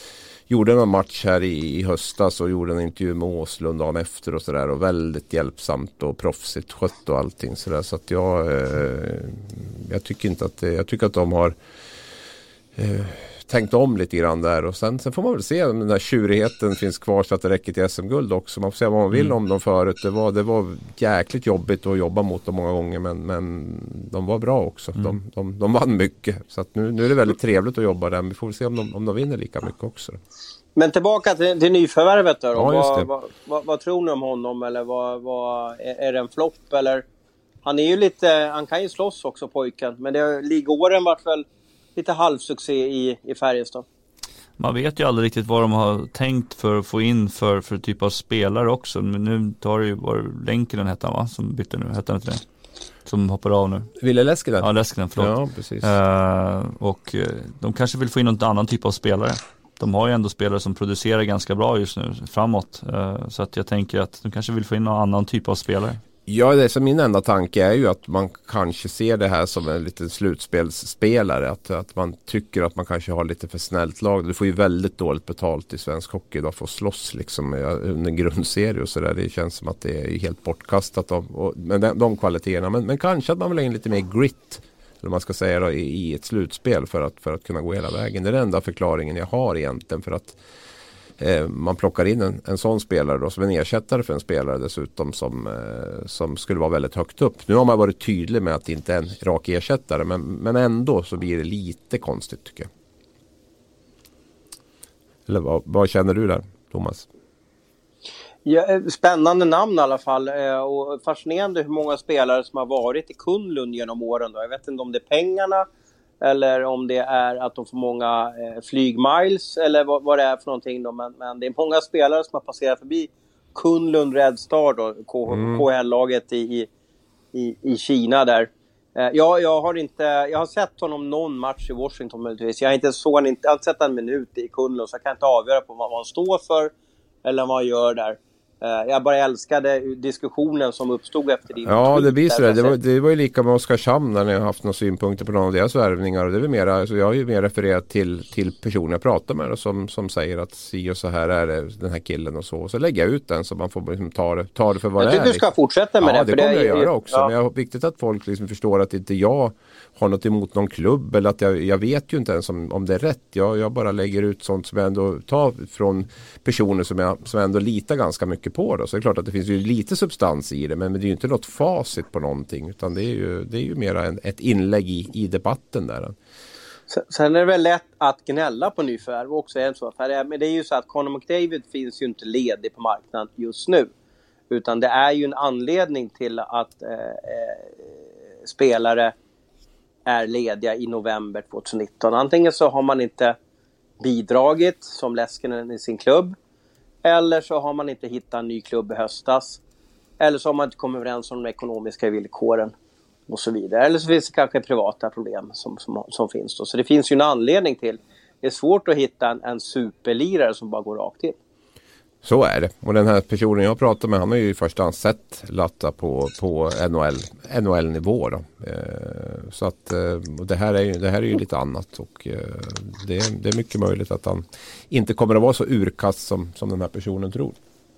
Speaker 1: gjorde någon match här i, i höstas och gjorde en intervju med Åslund dagen efter och sådär, och väldigt hjälpsamt och proffsigt skött och allting sådär, så att jag eh, jag tycker inte att det, jag tycker att de har eh, tänkt om lite grann där, och sen, sen får man väl se om den där tjurigheten finns kvar så att det räcker till S M-guld också. Man får se vad man vill mm. om dem förut. Det var, det var jäkligt jobbigt att jobba mot dem många gånger, men, men de var bra också. Mm. De, de, de vann mycket, så att nu, nu är det väldigt trevligt att jobba där. Vi får se om de, om de vinner lika mycket också.
Speaker 2: Men tillbaka till, till nyförvärvet då.
Speaker 1: Ja, just det.
Speaker 2: Vad, vad, vad, vad tror ni om honom? Eller vad, vad, är, är det en flopp? Eller? Han är ju lite, han kan ju slåss också, pojken. Men det, ligåren varit väl lite halvsuccé i, i Färjestad.
Speaker 3: Man vet ju aldrig riktigt vad de har tänkt för att få in för, för typ av spelare också. Men nu tar det ju bara Länken hette han, va? Som bytte nu, hette han inte det? Som hoppar av nu.
Speaker 1: Ville Leskinen?
Speaker 3: Ja, Leskinen, förlåt.
Speaker 1: Ja, precis.
Speaker 3: Uh, och uh, de kanske vill få in någon annan typ av spelare. De har ju ändå spelare som producerar ganska bra just nu framåt. Uh, så att jag tänker att de kanske vill få in någon annan typ av spelare.
Speaker 1: Ja, det är som min enda tanke är ju att man kanske ser det här som en liten slutspelsspelare. Att, att man tycker att man kanske har lite för snällt lag. Du får ju väldigt dåligt betalt i svensk hockey idag för att slåss liksom under en grundserie och sådär. Det känns som att det är helt bortkastat av, och, med de, de kvaliteterna. Men, men kanske att man vill ha in lite mer grit, eller man ska säga då, i, i ett slutspel för att, för att kunna gå hela vägen. Det är den enda förklaringen jag har egentligen, för att man plockar in en, en sån spelare då, som en ersättare för en spelare dessutom som, eh, som skulle vara väldigt högt upp. Nu har man varit tydlig med att det inte är en rak ersättare, men, men ändå så blir det lite konstigt tycker jag. Eller vad, vad känner du där, Thomas?
Speaker 2: Ja, spännande namn i alla fall, och fascinerande hur många spelare som har varit i Kunlund genom åren då. Jag vet inte om det är pengarna eller om det är att de får många eh, flygmiles eller vad, vad det är för någonting då. Men, men det är många spelare som har passerat förbi Kunlund Red Star då, K- mm. K H L-laget i, i, i Kina där. Eh, ja, jag har inte, jag har sett honom någon match i Washington möjligtvis. Jag har inte, så, inte, jag har inte sett en minut i Kunlund, så jag kan inte avgöra på vad, vad han står för eller vad han gör där. Jag bara älskade diskussionen som uppstod efter din
Speaker 1: Ja, det blir så. Det var, det var ju lika med Oskarshamn när ni har haft några synpunkter på någon av deras värvningar. Och det är mer, alltså jag har ju mer refererat till, till personer jag pratar med som, som säger att si och så här är det, den här killen och så. Och så lägger jag ut den så man får liksom ta, det, ta det för vad
Speaker 2: jag
Speaker 1: det är.
Speaker 2: Jag tycker du ska fortsätta med
Speaker 1: ja,
Speaker 2: det.
Speaker 1: Ja, det kommer
Speaker 2: det
Speaker 1: jag
Speaker 2: är,
Speaker 1: göra också.
Speaker 2: Ja.
Speaker 1: Men jag har viktigt att folk liksom förstår att inte jag har något emot någon klubb. Eller att jag, jag vet ju inte ens om, om det är rätt. Jag, jag bara lägger ut sånt som jag ändå tar från personer som jag, som jag ändå litar ganska mycket på. Då. Så det är klart att det finns ju lite substans i det, men, men det är ju inte något facit på någonting, utan det är ju, det är ju mer en, ett inlägg i, i debatten där.
Speaker 2: Sen är det väl lätt att gnälla på nyförvärv också, är det så? För det, men det är ju så att Connor McDavid finns ju inte ledig på marknaden just nu, utan det är ju en anledning till att eh, spelare är lediga i november tjugonitton. Antingen så har man inte bidragit som Leskinen i sin klubb, eller så har man inte hittat en ny klubb i höstas. Eller så har man inte kommit överens om de ekonomiska villkoren och så vidare. Eller så finns det kanske privata problem som, som, som finns då. Så det finns ju en anledning till. Det är svårt att hitta en, en superlirare som bara går rakt in.
Speaker 1: Så är det. Och den här personen jag pratar med, han har ju i första hand sett Latta på, på N H L, N H L-nivå. Då. Eh, så att eh, och det, här är ju, det här är ju lite annat. Och eh, det, är, det är mycket möjligt att han inte kommer att vara så urkast som, som den här personen tror.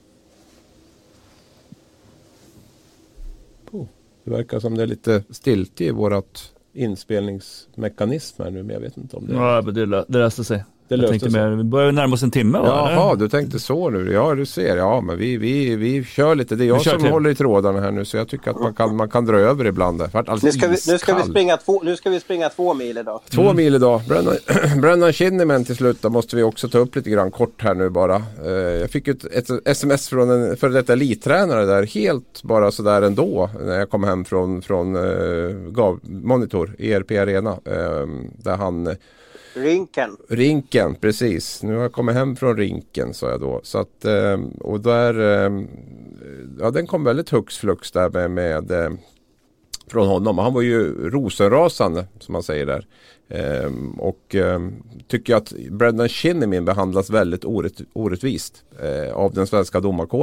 Speaker 1: Oh, det verkar som det är lite stilt i vårat inspelningsmekanism här nu, men jag vet inte om det är...
Speaker 3: Ja, men det, lö- det löste sig.
Speaker 1: Det
Speaker 3: jag tänkte mer, vi börjar närma oss en timme, va?
Speaker 1: Jaha, du tänkte så nu. Ja, du ser. Ja, men vi, vi, vi kör lite. Det är jag som till. håller i trådarna här nu, så jag tycker att man kan, man kan dra över ibland. Där.
Speaker 2: Nu ska, vi, nu, ska vi springa två, nu ska vi springa två mil idag.
Speaker 1: Två mm. mil idag. Brennan, Brennan Kinnaman till slut. Då måste vi också ta upp lite grann kort här nu bara. Jag fick ett, ett sms från en för detta elittränare där. Helt bara sådär ändå. När jag kom hem från, från uh, Gav Monitor, E R P Arena. Uh, där han...
Speaker 2: Rinken.
Speaker 1: Rinken, precis. Nu har jag kommit hem från rinken, sa jag då. Så att, och där, ja, den kom väldigt hux flux där med, med från honom. Han var ju rosenrasande, som man säger där. Och tycker att Brendan Kinnaman behandlas väldigt orätt, orättvist av den svenska domarkåren.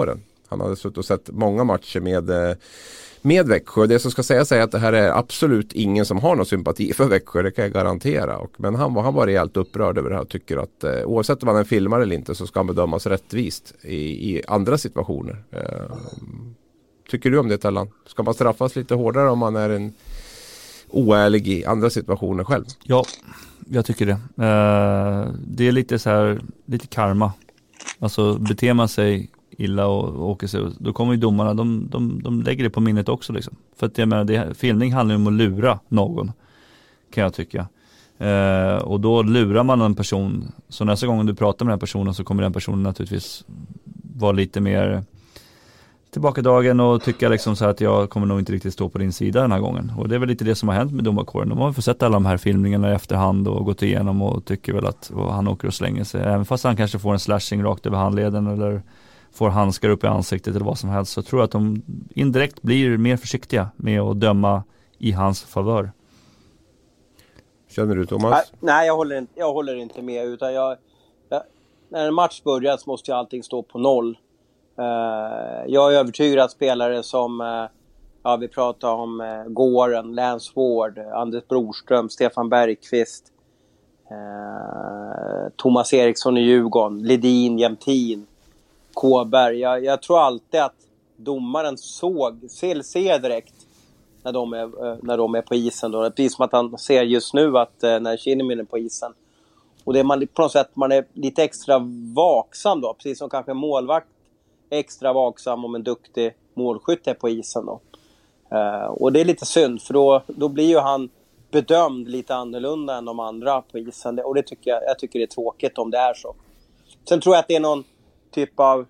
Speaker 1: Han hade suttit och sett många matcher med, med Växjö. Det som ska sägas är att det här är absolut ingen som har någon sympati för Växjö, det kan jag garantera. Och, men han var, han var rejält upprörd över det här och tycker att eh, oavsett om han är filmare eller inte så ska han bedömas rättvist i, i andra situationer. Eh, tycker du om det, Tellan? Ska man straffas lite hårdare om man är en oärlig i andra situationer själv?
Speaker 3: Ja, jag tycker det. Eh, det är lite så här, lite karma. Alltså beter man sig illa och, och åker sig, då kommer ju domarna, de, de, de lägger det på minnet också liksom. För att jag menar, det, filmning handlar ju om att lura någon, kan jag tycka. Eh, och då lurar man en person, så nästa gång du pratar med den personen så kommer den personen naturligtvis vara lite mer tillbakadragen och tycka liksom så här att jag kommer nog inte riktigt stå på din sida den här gången. Och det är väl lite det som har hänt med domarkåren. De har fått sett alla de här filmningarna i efterhand och gått igenom och tycker väl att och han åker och slänger sig. Även fast han kanske får en slashing rakt över handleden eller får handskar upp i ansiktet eller vad som helst, så tror jag att de indirekt blir mer försiktiga med att döma i hans favör.
Speaker 1: Känner du, Thomas?
Speaker 2: Nej, nej jag, håller inte, jag håller inte med. Utan jag, jag, när en match börjar så måste ju allting stå på noll. Uh, jag är övertygad att spelare som uh, ja, vi pratar om uh, Gården, Lance Ward, Anders Broström, Stefan Bergqvist, uh, Thomas Eriksson i Djurgården, Ledin, Jämtin, Kåberg. Jag, jag tror alltid att domaren såg, ser, ser direkt när de är, uh, när de är på isen. Då. Precis som att han ser just nu att uh, när Kinnamin är på isen. Och det är man på något sätt, man är lite extra vaksam då, precis som kanske en målvakt extra vaksam om en duktig målskytt är på isen då. Uh, och det är lite synd, för då, då blir ju han bedömd lite annorlunda än de andra på isen. Och det tycker jag, jag tycker det är tråkigt om det är så. Sen tror jag att det är någon typ av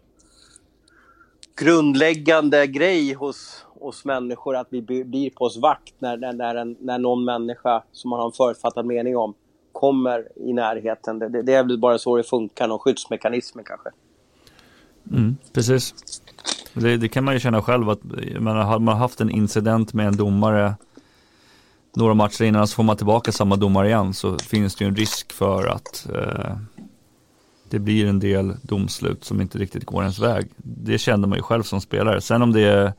Speaker 2: grundläggande grej hos, hos människor att vi blir på oss vakt när, när, när, en, när någon människa som man har en förutfattad mening om kommer i närheten. Det, det, det är väl bara så det funkar, någon skyddsmekanism kanske.
Speaker 3: Mm, precis. Det, det kan man ju känna själv att man har man haft en incident med en domare några matcher innan, så får man tillbaka samma domare igen, så finns det ju en risk för att eh, det blir en del domslut som inte riktigt går ens väg. Det kände man ju själv som spelare. Sen om det är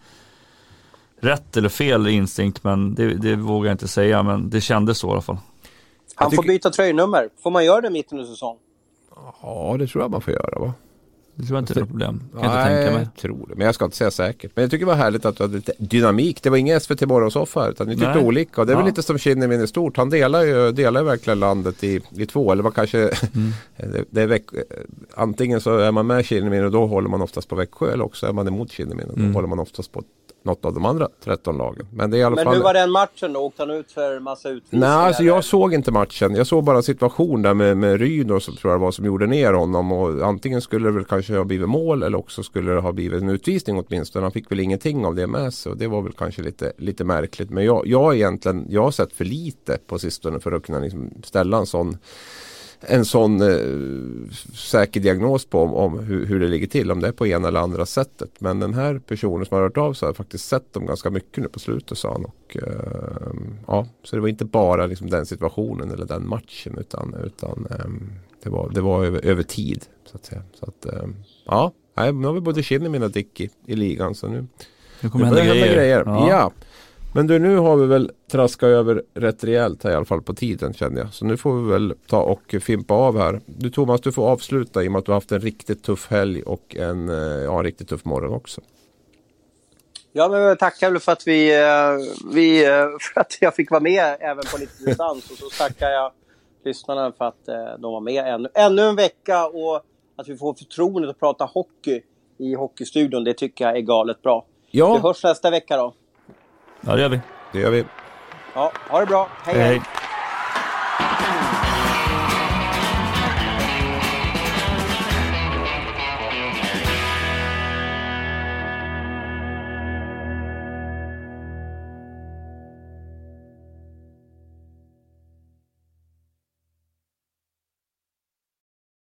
Speaker 3: rätt eller fel instinkt, men det, det vågar jag inte säga, men det kändes så i alla fall.
Speaker 2: Han tycker... får byta tröjnummer. Får man göra det mitt under säsong?
Speaker 1: Ja, det tror jag man får göra, va?
Speaker 3: Det tror jag inte är ett problem. Kan
Speaker 1: Nej,
Speaker 3: inte tänka mig.
Speaker 1: Jag tror det. Men jag ska inte säga säkert. Men jag tycker det var härligt att du hade lite dynamik. Det var ingen S V T Morgonsoffa, utan ni tyckte Nej. olika. Och det är ja. väl lite som Kinnamin är stort. Han delar ju, delar ju verkligen landet i, i två. Eller man kanske... Mm. det, det är veck, antingen så är man med Kinnamin och då håller man oftast på Växjö. Eller också är man emot Kinnamin och då mm. håller man oftast på något av de andra tretton lagen. Men, det är i alla
Speaker 2: Men
Speaker 1: fall...
Speaker 2: hur var den matchen då? Åkte han ut för en massa utvisningar?
Speaker 1: Nej, alltså jag såg inte matchen. Jag såg bara situation där med, med Ryn och så tror jag det var som gjorde ner honom. Och antingen skulle det väl kanske ha blivit mål eller också skulle det ha blivit en utvisning åtminstone. Han fick väl ingenting av det med sig och det var väl kanske lite, lite märkligt. Men jag, jag egentligen, jag har sett för lite på sistone för att kunna liksom ställa en sån en sån eh, säker diagnos på om, om hur, hur det ligger till, om det är på ena eller andra sättet. Men den här personen som har hört av sig har faktiskt sett dem ganska mycket nu på slutet, sa han. Och, eh, ja, så det var inte bara liksom den situationen eller den matchen, utan, utan eh, det var, det var över, över tid, så att säga. Så att, eh, ja, nu har vi både Kinnamin och Dick i, i ligan, så nu,
Speaker 3: nu kommer det hända grejer. grejer.
Speaker 1: Ja. ja. Men du, nu har vi väl traskat över rätt rejält här i alla fall på tiden, känner jag. Så nu får vi väl ta och fimpa av här. Du Thomas, du får avsluta i och med att du har haft en riktigt tuff helg och en, ja, en riktigt tuff morgon också. Ja, men jag tackar för att vi, vi för att jag fick vara med även på lite distans. Och så tackar jag lyssnarna för att de var med ännu, ännu en vecka och att vi får förtroendet att prata hockey i Hockeystudion. Det tycker jag är galet bra. Ja. Vi hörs nästa vecka då.
Speaker 3: Ja, det gör vi.
Speaker 1: Det gör vi.
Speaker 2: Ja, ha det bra. Hej, hej. hej.